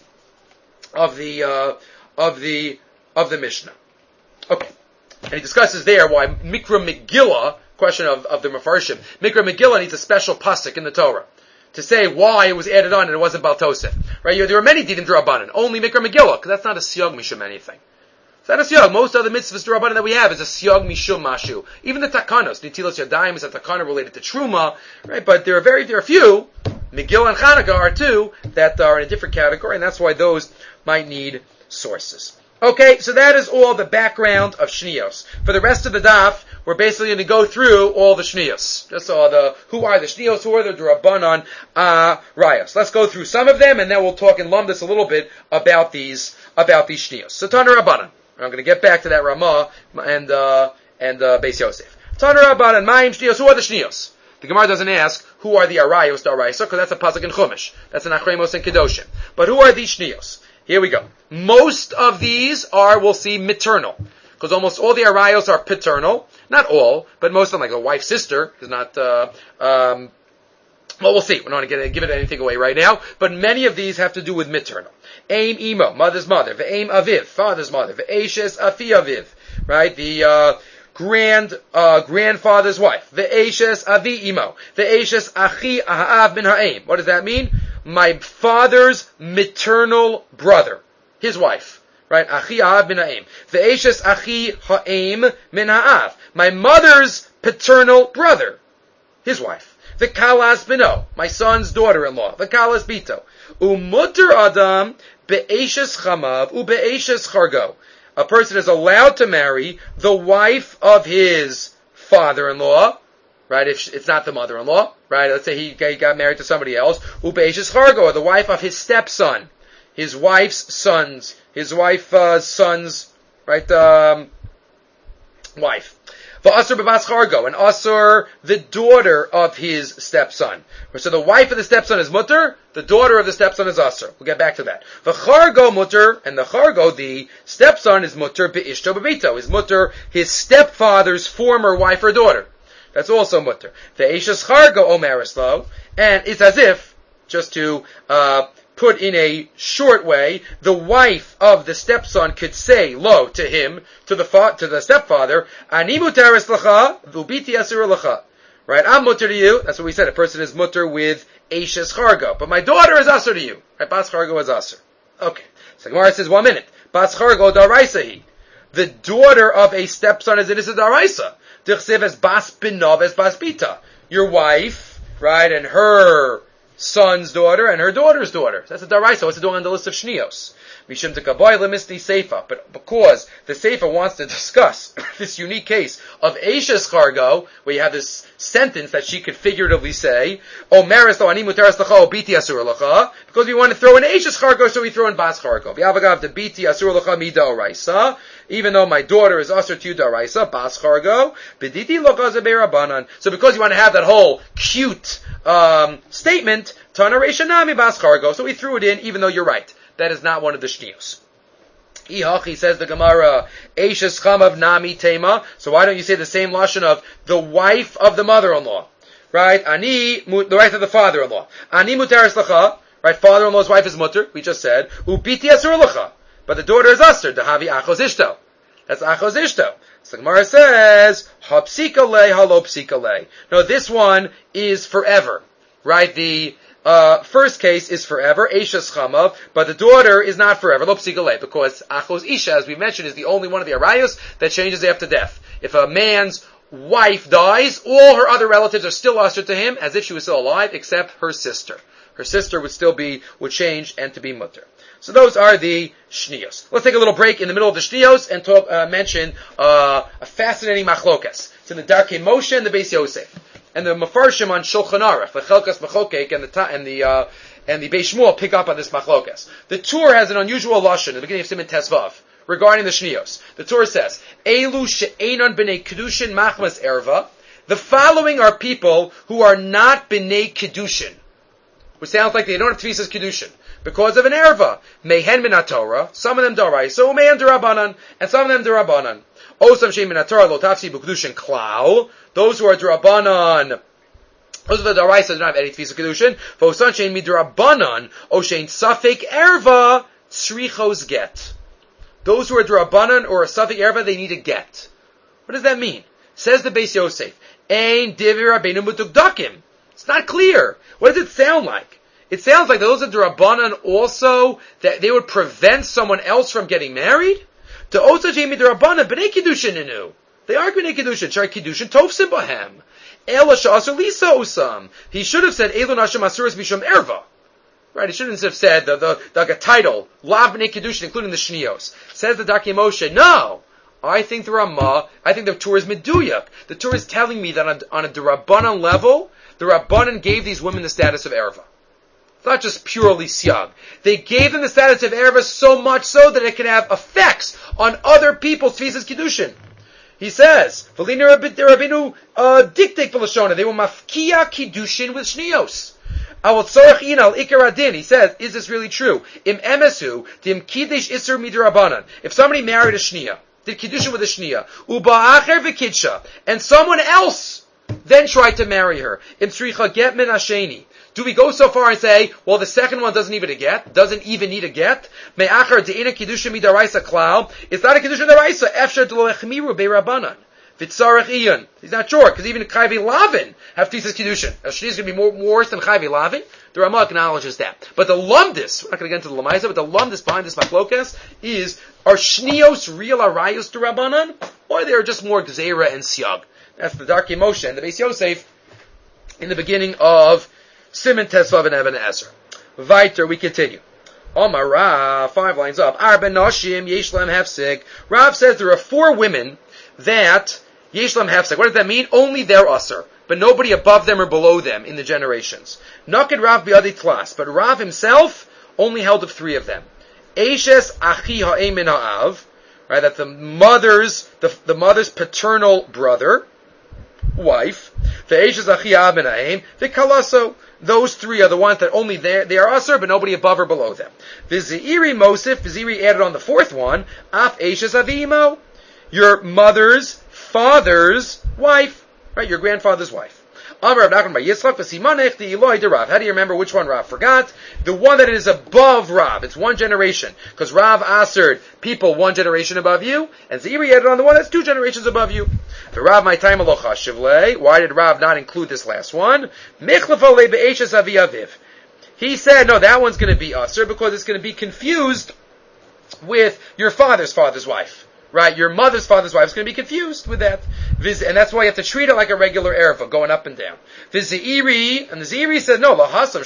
of the Mishnah. Okay, and he discusses there why Mikra Megillah, question of the Mefarshim, Mikra Megillah needs a special pasuk in the Torah to say why it was added on and it wasn't Bal Tosef. Right? There are many dinim d'Rabbanan, only Mikra Megillah, because that's not a siyag mishum anything. It's not a siyag. Most other mitzvahs d'Rabbanan that we have is a siyag mishum mashu. Even the takanos, Nitilas Yadayim is a takana related to Truma, right? But there are few, Megillah and Chanukah are two, that are in a different category, and that's why those might need sources. Okay, so that is all the background of Shnios. For the rest of the daf, we're basically going to go through all the Shnios. Just who are the Shnios, who are the D'Rabbanan Rayos. Let's go through some of them, and then we'll talk in Lumdus a little bit about these Shnios. So Tana Rabbanan. I'm going to get back to that Ramah and Beis Yosef. Tana Rabbanan, Mayim Shnios, who are the Shnios? The Gemara doesn't ask who are the Arayos, because that's a pasuk in Chumash. That's an Achremos and Kedoshim. But who are these Shnios? Here we go. Most of these are, we'll see, maternal. Because almost all the arayos are paternal. Not all, but most of them, like a wife's sister, is not, well, we'll see. We're not going to give it anything away right now. But many of these have to do with maternal. Aim imo, mother's mother. Ve'aim aviv, father's mother. Ve'eshes afi aviv. Right? The, grandfather's wife. Ve'eshes avi imo. Ve'eshes achi aha'av min ha'aim. What does that mean? My father's maternal brother, his wife, right? Achi ha'av min ha'aim. Ve'eshes achi ha'aim min ha'av. My mother's paternal brother, his wife. Ve'kalas bino, my son's daughter-in-law. Ve'kalas bito. Umutter adam be'eshes chamav u'be'eshes chargo. A person is allowed to marry the wife of his father-in-law. Right, if it's not the mother-in-law, right? Let's say he got married to somebody else. Ubeishes Chargo, the wife of his stepson, his wife's son's, right, wife. V'asur b'bas Chargo, and asur, the daughter of his stepson. So the wife of the stepson is mutter, the daughter of the stepson is asur. We'll get back to that. V'chargo mutter, and the Chargo, the stepson, is mutter be'ishto b'bito, is mutter his stepfather's former wife or daughter. That's also mutter. The Eishes Chargo Omeris lo, and it's as if, just to put in a short way, the wife of the stepson could say lo to him, to the stepfather, Ani mutaris lacha, v'ubiti asur lacha. Right, I'm mutter to you. That's what we said. A person is mutter with Eishes Chargo, but my daughter is asur to you. Right, Bas Chargo is asur. Okay. So Gemara says 1 minute. Bas Chargo daraisa. The daughter of a stepson is a daraisa. Dichsev as bas binav as bas bita. Your wife, right, and her son's daughter and her daughter's daughter. That's a daraisa. What's it doing on the list of shnios? Mishum tekaboy lemisti seifa. But because the seifa wants to discuss this unique case of Eishes Chargo, where you have this sentence that she could figuratively say, Omeres lo ani muteres lacha o biti asur lacha, because we want to throw in Eishes Chargo, so we throw in Bas Chargo. V'avagav the biti asur lacha mida oraisa. Even though my daughter is asur to you daraisa, Bas Chargo, b'diti lo chaza be'rabanan. So because you want to have that whole cute statement, Tana Reishanami Bas Chargo, so we threw it in, even though you're right. That is not one of the shniyos. Ihachi, says the Gemara, Eishes Chamav Nami Tema. So why don't you say the same lashon of the wife of the mother-in-law? Right? Ani, the wife of the father-in-law. Ani mutaris lacha. Right? Father-in-law's wife is mutter. We just said. Ubiti asur lacha. But the daughter is asur. Dahavi achos ishto. That's achos ishto. So the Gemara says, hapsika le, halo psika le. No, this one is forever. Right? The first case is forever, Eishes Chamav, but the daughter is not forever, Lo Psikale, because Achos Isha, as we mentioned, is the only one of the arayos that changes after death. If a man's wife dies, all her other relatives are still usher to him, as if she was still alive, except her sister. Her sister would change and to be mutter. So those are the shniyos. Let's take a little break in the middle of the shniyos and mention a fascinating machlokas. It's in the Darkei Moshe and the Beis Yosef. And the Mefarshim on Shulchan Aruch, the Chelkas Mechokek and the Beis Shmuel pick up on this machlokas. The Tur has an unusual lashon at the beginning of Siman Tesvav regarding the shniyos. The Tur says, "Elu she'enon b'nei kedushin machmas erva." The following are people who are not b'nei kedushin, which sounds like they don't have tefisas kedushin because of an erva. Mehen min Torah, some of them daraisa, umehem derabanan, and some of them derabanan. Osam shein min Torah lo tafsi b'kedushin klal. Those who are derabanan, those are the daraisa that don't have any tefisas kedushin. V'osan shein midrabanan, o shein safek erva tzrichos get. Those who are derabanan or a safek erva, they need a get. What does that mean? Says the Beis Yosef, ein divrei rabbeinu mutugdakim. It's not clear. What does it sound like? It sounds like those are derabanan also, that they would prevent someone else from getting married? To osa shein midrabanan b'nei kedushin inu. They are b'nei kedushin. Shari kedushin tovsim bahem. Ela sha'asur lisa osam. He should have said elu nashim asuras mishum erva. Right? He shouldn't have said the title lav b'nei kedushin, including the shniyos. Says the Darkei Moshe. No, I think the Tur is meduyak. The Tur is telling me that on a derabanan level, the Rabbanan gave these women the status of erva. It's not just purely siag. They gave them the status of erva so much so that it can have effects on other people's tefisas kedushin. He says, "V'lina Rabbeinu diktek v'lashona." They were mafkia kiddushin with shniyos. Awol tzorach in al ikar adin. He says, "Is this really true? Im emesu dim kiddush iser midrabanan." If somebody married a shniya, did kiddushin with a shniya, uba'acher v'kidsha, and someone else then tried to marry her, im tzricha get min hasheni. Do we go so far and say, well, the second one doesn't even need a get? Me'achar de'ina kiddushin midaraisa klal. It's not a kiddushin midaraisa. Efshar d'lo echmiru be'rabanan. V'tzarech iyon. He's not sure, because even Chayvi Lavin have tefisas kiddushin. A shni is going to be more worse than Chayvi Lavin. The Ramah acknowledges that. But the lumdis, we're not going to get into the lamaisa, but the lumdis behind this machlokas is, are shnios real arayos to Rabbanan, or they are just more gzeira and siag? That's the Darkei Moshe and the Beis Yosef in the beginning of Siman Tesvav and Even HaEzer. Weiter, we continue. Omar Rav, 5 lines up. Arba Noshim Yesh Lahem Hefsek. Rav says there are 4 women that Yesh Lahem Hefsek. What does that mean? Only they're usher, but nobody above them or below them in the generations. Naked Rav Biadi Tlas, but Rav himself only held of 3 of them. Eishes Achi Ha'emin Ha'av, right? That the mother's paternal brother, wife. Ve'eishes Achi Ha'av Ben Ha'em. Ve'kalaso. Those 3 are the ones that only they are usher, but nobody above or below them. V'zeiri Mosif, V'zeiri added on the 4th one, Af Eishes Avimo, your mother's father's wife. right? Your grandfather's wife. Amar Rav Nachman bar Yitzchak v'simanech the Eloi de Rav. How do you remember which one Rav forgot? The one that is above Rav. It's one generation. Because Rav answered people one generation above you, and Zeiri added on the one that's 2 generations above you. The Rav my time alocha shivle. Why did Rav not include this last one? Michlefo le be'eshes avi aviv. He said, no, that one's going to be usher because it's going to be confused with your father's wife. Right, your mother's father's wife is going to be confused with that. And that's why you have to treat it like a regular erva, going up and down. And the Zeiri said, no,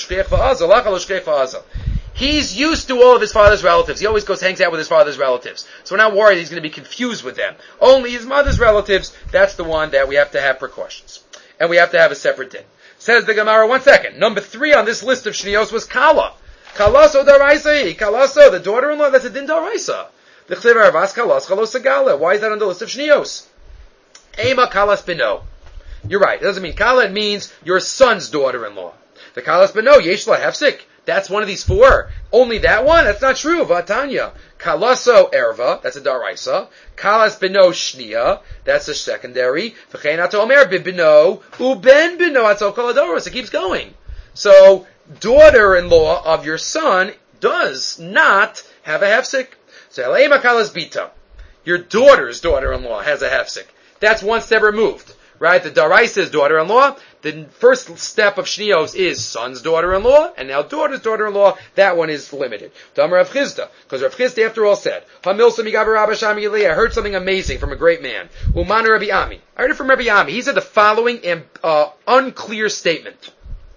he's used to all of his father's relatives. He always hangs out with his father's relatives. So we're not worried he's going to be confused with them. Only his mother's relatives, that's the one that we have to have precautions. And we have to have a separate din. Says the Gemara, 1 second. Number 3 on this list of shnios was Kala. Kalaso daraisa. Kalaso, the daughter-in-law, that's a din daraisa. Why is that on the list of shnios? Ema kalas beno. You're right. It doesn't mean kala. It means your son's daughter-in-law. The kalas beno yeshla hefsik. That's one of these 4. Only that one? That's not true. Vatanya. Kalaso erva. That's a daraisa. Kalas beno shnia. That's a secondary. V'cheinato omer bibeno uben beno atzol koladoros. It keeps going. So daughter-in-law of your son does not have a hefsik. So, Elema Kalas Bita, your daughter's daughter-in-law has a hefsek. That's one step removed, right? The Daraisa's daughter-in-law, the first step of Shnios is son's daughter-in-law, and now daughter's daughter-in-law, that one is limited. Damar Rav Chizda, because Rav Chizda after all said, Hamilsa Migaber Rabba Shami Yilei, I heard something amazing from a great man. Umana Rabbi Ami. I heard it from Rabbi Ami. He said the following unclear statement.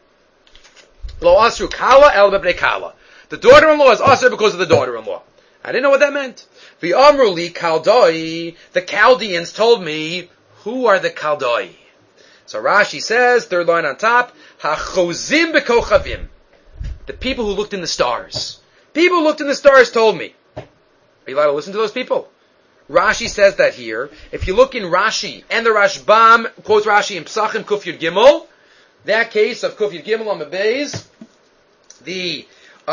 Lo Asru Kala El Bebnei Kala. The daughter-in-law is Asr because of the daughter-in-law. I didn't know what that meant. The Amruli Kaldoi, the Chaldeans told me, who are the Kaldoi? So Rashi says, 3rd line on top, HaChozim Bekochavim. The people who looked in the stars. People who looked in the stars told me. Are you allowed to listen to those people? Rashi says that here. If you look in Rashi, and the Rashbam quotes Rashi in Psachim Kuf Yud Gimel, that case of Kuf Yud Gimel on the Beis, the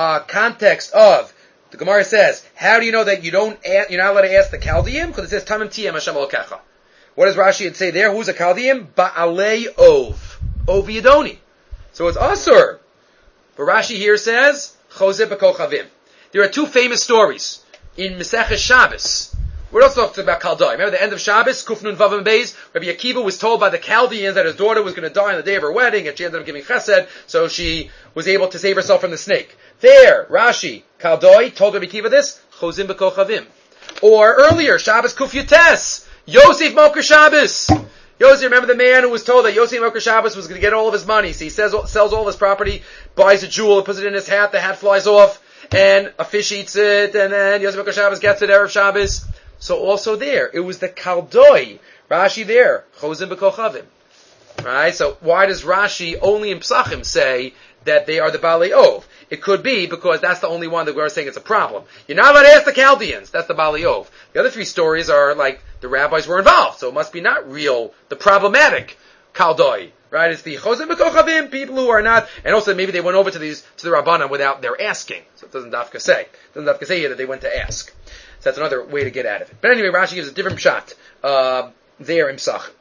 context of the Gemara says, how do you know that you're not allowed to ask the Chaldean? Because it says, Tamim Tiyem Hashem Elokecha. What does Rashi say there? Who's a Chaldean? Ba'alei Ov. Ov Yidoni. So it's Asur. But Rashi here says, Chozeh B'Kochavim. There are 2 famous stories in Maseches Shabbos. We're also talking about Chaldai. Remember the end of Shabbos, Kufnun Vavam Beis, Rabbi Akiva was told by the Chaldeans that his daughter was going to die on the day of her wedding, and she ended up giving chesed, so she was able to save herself from the snake. There, Rashi, Chaldai, told Rabbi Akiva this, Chozim B'Kochavim. Or earlier, Shabbos Kuf Yutes, Yosef Moker Shabbos. Yosef, remember the man who was told that Yosef Moker Shabbos was going to get all of his money, so he sells all of his property, buys a jewel, puts it in his hat, the hat flies off, and a fish eats it, and then Yosef Moker Shabbos gets it Erev Shabbos. So also there, it was the Kaldoi, Rashi there, Chozim B'Kochavim. Right? So why does Rashi only in Psachim say that they are the Balei Ov? It could be because that's the only one that we're saying it's a problem. You're not allowed to ask the Chaldeans. That's the Balei Ov. The other 3 stories are like the rabbis were involved, so it must be not real, the problematic Kaldoi. Right? It's the Chozim B'Kochavim, people who are not, and also maybe they went over to the Rabbanan without their asking. So it doesn't Dafka say. It doesn't Dafka say here that they went to ask. So that's another way to get out of it. But anyway, Rashi gives a different shot there in Psach.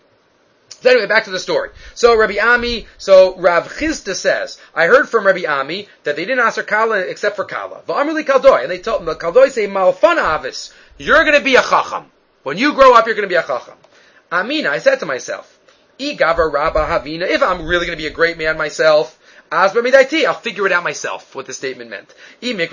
So anyway, back to the story. So Rabbi Ami, Rav Chizda says, I heard from Rabbi Ami that they didn't ask Kala except for Kala. V'amrli Kaldoi, and they told the Kaldoi say, Malfana Avis, you're going to be a Chacham. When you grow up, you're going to be a Chacham. Amina, I said to myself, Igavar Rabba Havina, if I'm really going to be a great man myself, I'll figure it out myself, what the statement meant. If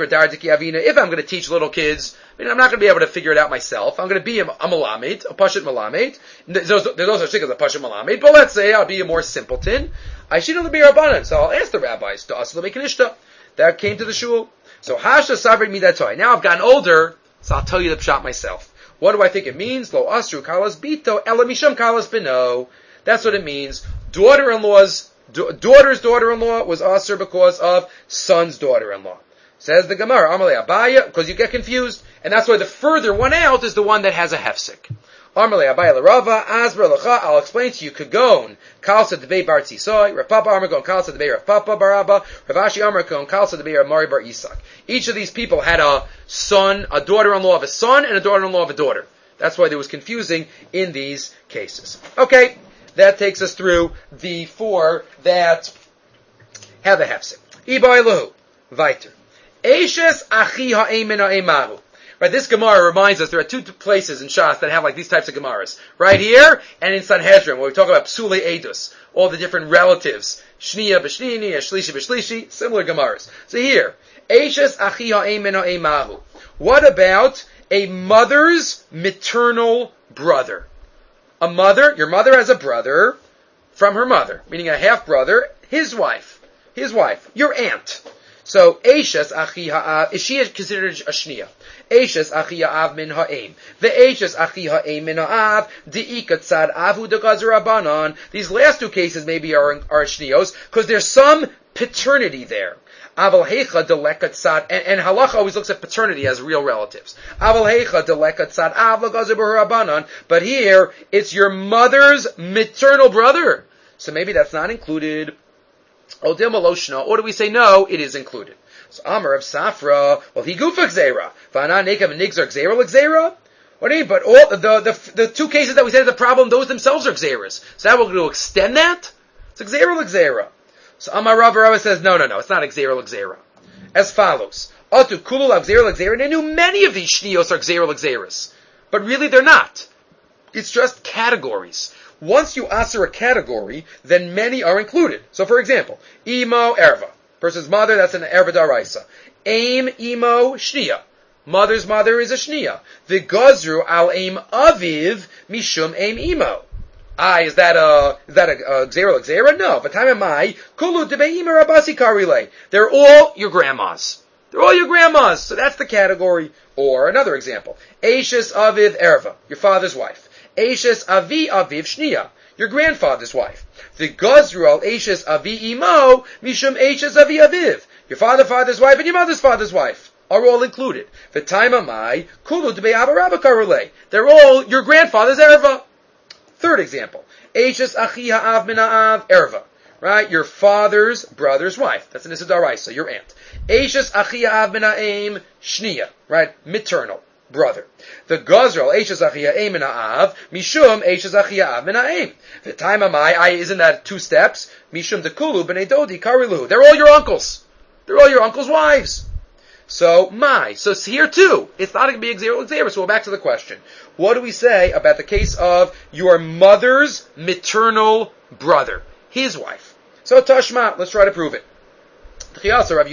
I'm going to teach little kids, I'm not going to be able to figure it out myself. I'm going to be a malamed, a pashut malamed. There's no such thing as a pashut malamed, but let's say I'll be a more simpleton. I should only be a rabbanan, so I'll ask the rabbis to us to make an ishta. That came to the shul. So hasha savri midatoy. Now I've gotten older, so I'll tell you the pshat myself. What do I think it means? Lo asru kalas bito elamisham kalas bino. That's what it means. Daughter's daughter-in-law was asur because of son's daughter-in-law. Says the Gemara, Amalei Abaya, because you get confused, and that's why the further one out is the one that has a hefsek. Amalei Abaya l'Rava, Asber l'cha, I'll explain to you, Kagon, Kalsa devei bar Tzisoy, Rav Papa Amargon, Kalsa devei Rav Papa bar Abba, Rav Ashi Amargon, Kalsa devei Rav Mari bar Isak. Each of these people had a son, a daughter-in-law of a son, and a daughter-in-law of a daughter. That's why there was confusing in these cases. Okay. that takes us through the 4 that have a hefsek. Ibai lahu, weiter. Eishes achi ha'emen ha'emahu. Right, this Gemara reminds us there are 2 places in Shas that have like these types of Gemaras. Right here and in Sanhedrin, where we talk about Psule Edus, all the different relatives. Shniya b'shnini, shlishi b'shlishi, similar Gemaras. So here, Eishes achi ha'emen ha'emahu. What about a mother's maternal brother? A mother, your mother has a brother from her mother, meaning a half-brother, his wife, your aunt. So, Eishes achi ha'av, is she considered a shniya? Eishes achi ha'av min ha'em. Ve'eishes achi ha'em min ha'av, de'ikat tzad avu de'gazer abanan. These last 2 cases maybe are shniyos, because there's some paternity there. Aval heicha delekat tzad, and halacha always looks at paternity as real relatives. Aval heicha delekat tzad av de'gazer b'harabanan. But here, it's your mother's maternal brother. So maybe that's not included. Or do we say no, it is included? So Amar of Safra, well, he gufa gzeira. V'ana nekav nigzar gzeira l'gzeira? What do you mean? But all the 2 cases that we said are the problem, those themselves are gzeiras. So now we're going to extend that? It's a gzeira l'gzeira. So Amar Rava says, no, it's not a gzeira l'gzeira. As follows. Atu kulu l'gzeira l'gzeira. They knew many of these shnios are gzeira l'gzeiras. But really they're not. It's just categories. Once you answer a category, then many are included. So, for example, imo erva, person's mother, that's an erva daraisa. Aim imo shniya, mother's mother is a shniya. V'gazru al aim aviv mishum aim imo. Is that a gzera l'gzera? No. V'tayim mai kulu debe'ima rabasi karile. They're all your grandmas. So that's the category. Or another example, Eishes aviv erva, your father's wife. Eishes avi aviv shniya, your grandfather's wife. The gazru al Eishes avi imo mishum Eishes avi aviv, your father's wife and your mother's father's wife are all included. V'taima mai kulu debei abba rabba karule. They're all your grandfather's erva. Third example, Eishes achi ha'av min ha'av erva. Right, your father's brother's wife. That's an Issa Daraisa, your aunt. Eishes achi ha'av min ha'aim shniya. Right, maternal. Brother. The Gazral, Eishes achi ha'aim min ha'av, mishum Eishes achi ha'av min ha'aim. The time of isn't that 2 steps? Mishum dekulu b'nei dodi karilu. They're all your uncles. They're all your uncles' wives. So here too, it's not going to be exera. So we're back to the question. What do we say about the case of your mother's maternal brother? His wife. So Tashma, let's try to prove it. They quoted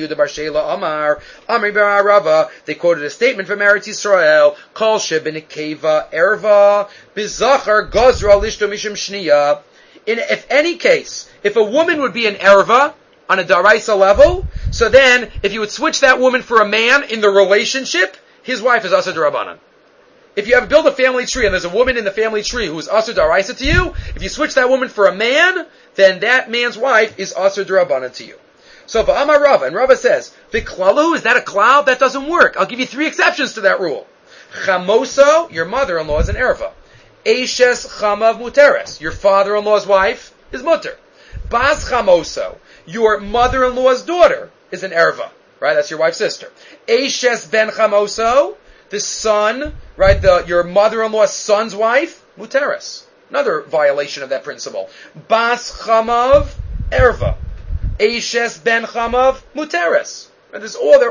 a statement from Eretz Yisrael, Kol shebenekeva erva bizachar gazra lishto mishum shniya. If any case, if a woman would be an erva on a daraisa level, so then if you would switch that woman for a man in the relationship, his wife is asur d'Rabbanan. If you have built a family tree and there's a woman in the family tree who is asur d'Oraisa to you, if you switch that woman for a man, then that man's wife is asur d'Rabbanan to you. So, Ba'amar Rava, and Rava says, V'klalu, is that a cloud? That doesn't work. I'll give you 3 exceptions to that rule. Chamoso, your mother-in-law is an erva. Eishes chamav muteres, your father-in-law's wife is mutter. Bas chamoso, your mother-in-law's daughter is an erva. Right, that's your wife's sister. Eishes ben chamoso, the son, right, your mother-in-law's son's wife, muteres. Another violation of that principle. Bas chamav, erva. Eishes ben chamav muteres. And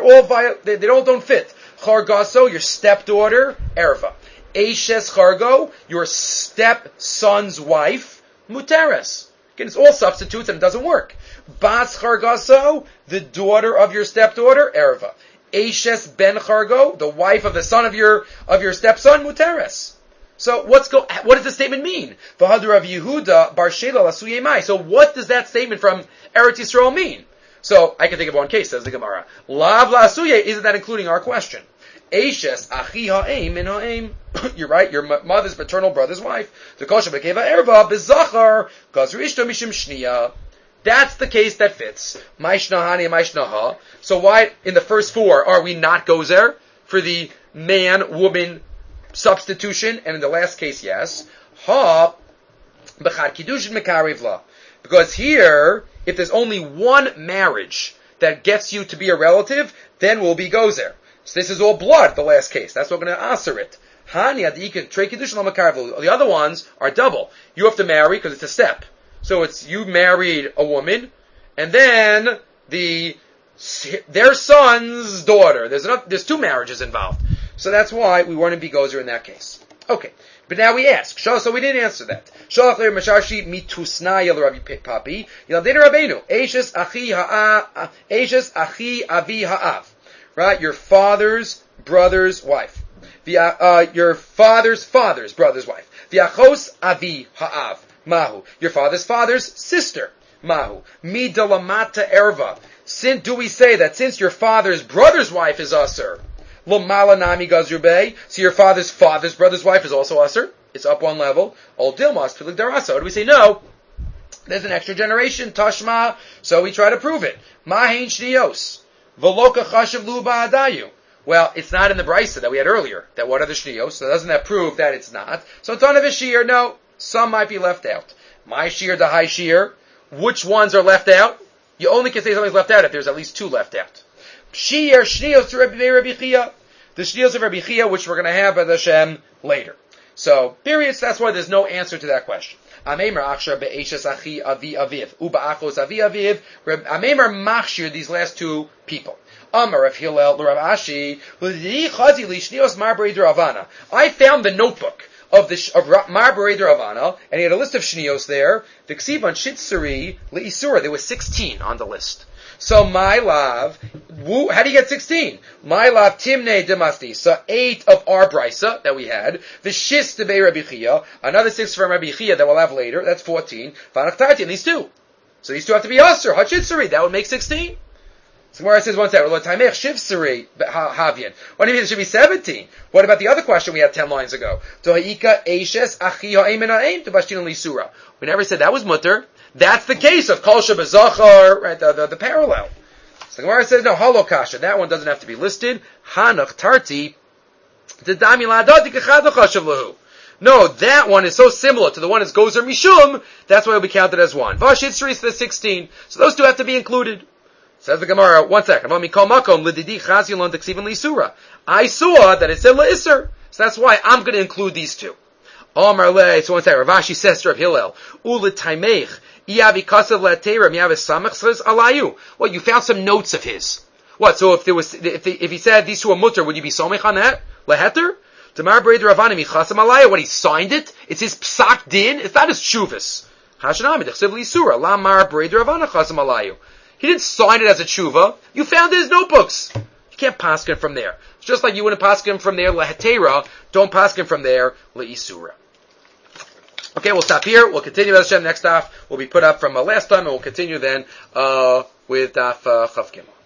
they all don't fit. Chargaso, your stepdaughter, erva. Eishes chargo, your stepson's wife, muteres. Again, it's all substitutes and it doesn't work. Bas chargaso, the daughter of your stepdaughter, erva. Eishes ben chargo, the wife of the son of your stepson, muteres. So what does the statement mean? V'hadar of Yehuda bar Shela lasuye mai. So what does that statement from Eretz Yisrael mean? So I can think of one case, says the Gemara. Lav lasuye, isn't that including our question? Eishes achi ha'aim min ha'aim. You're right, your mother's paternal brother's wife. The kosher bekeva erva bezachar gazru ishto mishim shniya. That's the case that fits. Maishnahani and Maishnaha. So why in the first 4 are we not gozer for the man-woman substitution, and in the last case, yes. Ha, b'chad kiddushin mekarivla. Because here, if there's only one marriage that gets you to be a relative, then we'll be gozer. So this is all blood, the last case. That's what we're going to answer it. The other ones are double. You have to marry because it's a step. So it's you married a woman, and then their son's daughter. There's two marriages involved. So that's why we weren't to be gozer in that case. Okay. But now we ask. So we didn't answer that. Shalach leir masharshi mitusna yel Rabbi Papi. Yaldei Rabbeinu. Eishes achi avi ha'av. Right? Your father's brother's wife. Your father's brother's wife. V'achos avi ha'av. Mahu. Your father's sister. Mahu. Midalamata erva. Do we say that since your father's brother's wife is usher, Lomala nami gazrubei, so your father's brother's wife is also usher? It's up one level. Ol dilmas pilik darasa. Or do we say no? There's an extra generation, tashma, so we try to prove it. Mahin shnios. V'loka chashav lu ba'adayu. Well, it's not in the brisa that we had earlier. That what are the shnios? So doesn't that prove that it's not? So ton of a shear, no. Some might be left out. My shear, the high shear. Which ones are left out? You only can say something's left out if there's at least two left out. Shear shnios to Rabbi Chia. The shnios of Rabbi Chia, which we're going to have by the Hashem later. So, periods, that's why there's no answer to that question. Ameimar achshar be'eshes achi avi aviv. Uba achos avi aviv. Ameimar machshir, these last two people. Amar of Hillel, Rav Ashi, I found the notebook of Mar Bereder Ravana, and he had a list of shnios there. The ksiv on Shitzuri le'isura. There was 16 on the list. So my love, how do you get 16? My love timne demasti. So 8 of our brisa that we had. The shis de Rabbi Chia, another 6 from Rabbi Chia that we'll have later. That's 14. Vanachtarti, and these two. So these two have to be usher. Hachitzuri, that would make 16. So Gemara says one second. What do you mean it should be 17? What about the other question we had 10 lines ago? We never said that was mutter. That's the case of Kol Shebezachar, right? The parallel. So Gemara says no, halokasha. That one doesn't have to be listed. Hanach tarti. No, that one is so similar to the one that's Gozer Mishum. That's why it'll be counted as one. Vashitzri is the 16. So those two have to be included. Says the Gemara, one second. I saw that it said Le'isr. So that's why I'm going to include these two. So one second. Rav Ashi says to Rav Hillel, well, you found some notes of his. What? So if he said these two are mutter, would you be somech on that? Leheter? When he signed it, it's his psak din. It's not his shuvas. He didn't sign it as a tshuva. You found his notebooks. You can't paskin from there. It's just like you wouldn't paskin from there lehetera. Don't paskin from there leisura. Okay, we'll stop here. We'll continue with Hashem. Next daf will be put up from last time, and we'll continue then with daf Chav Gimel.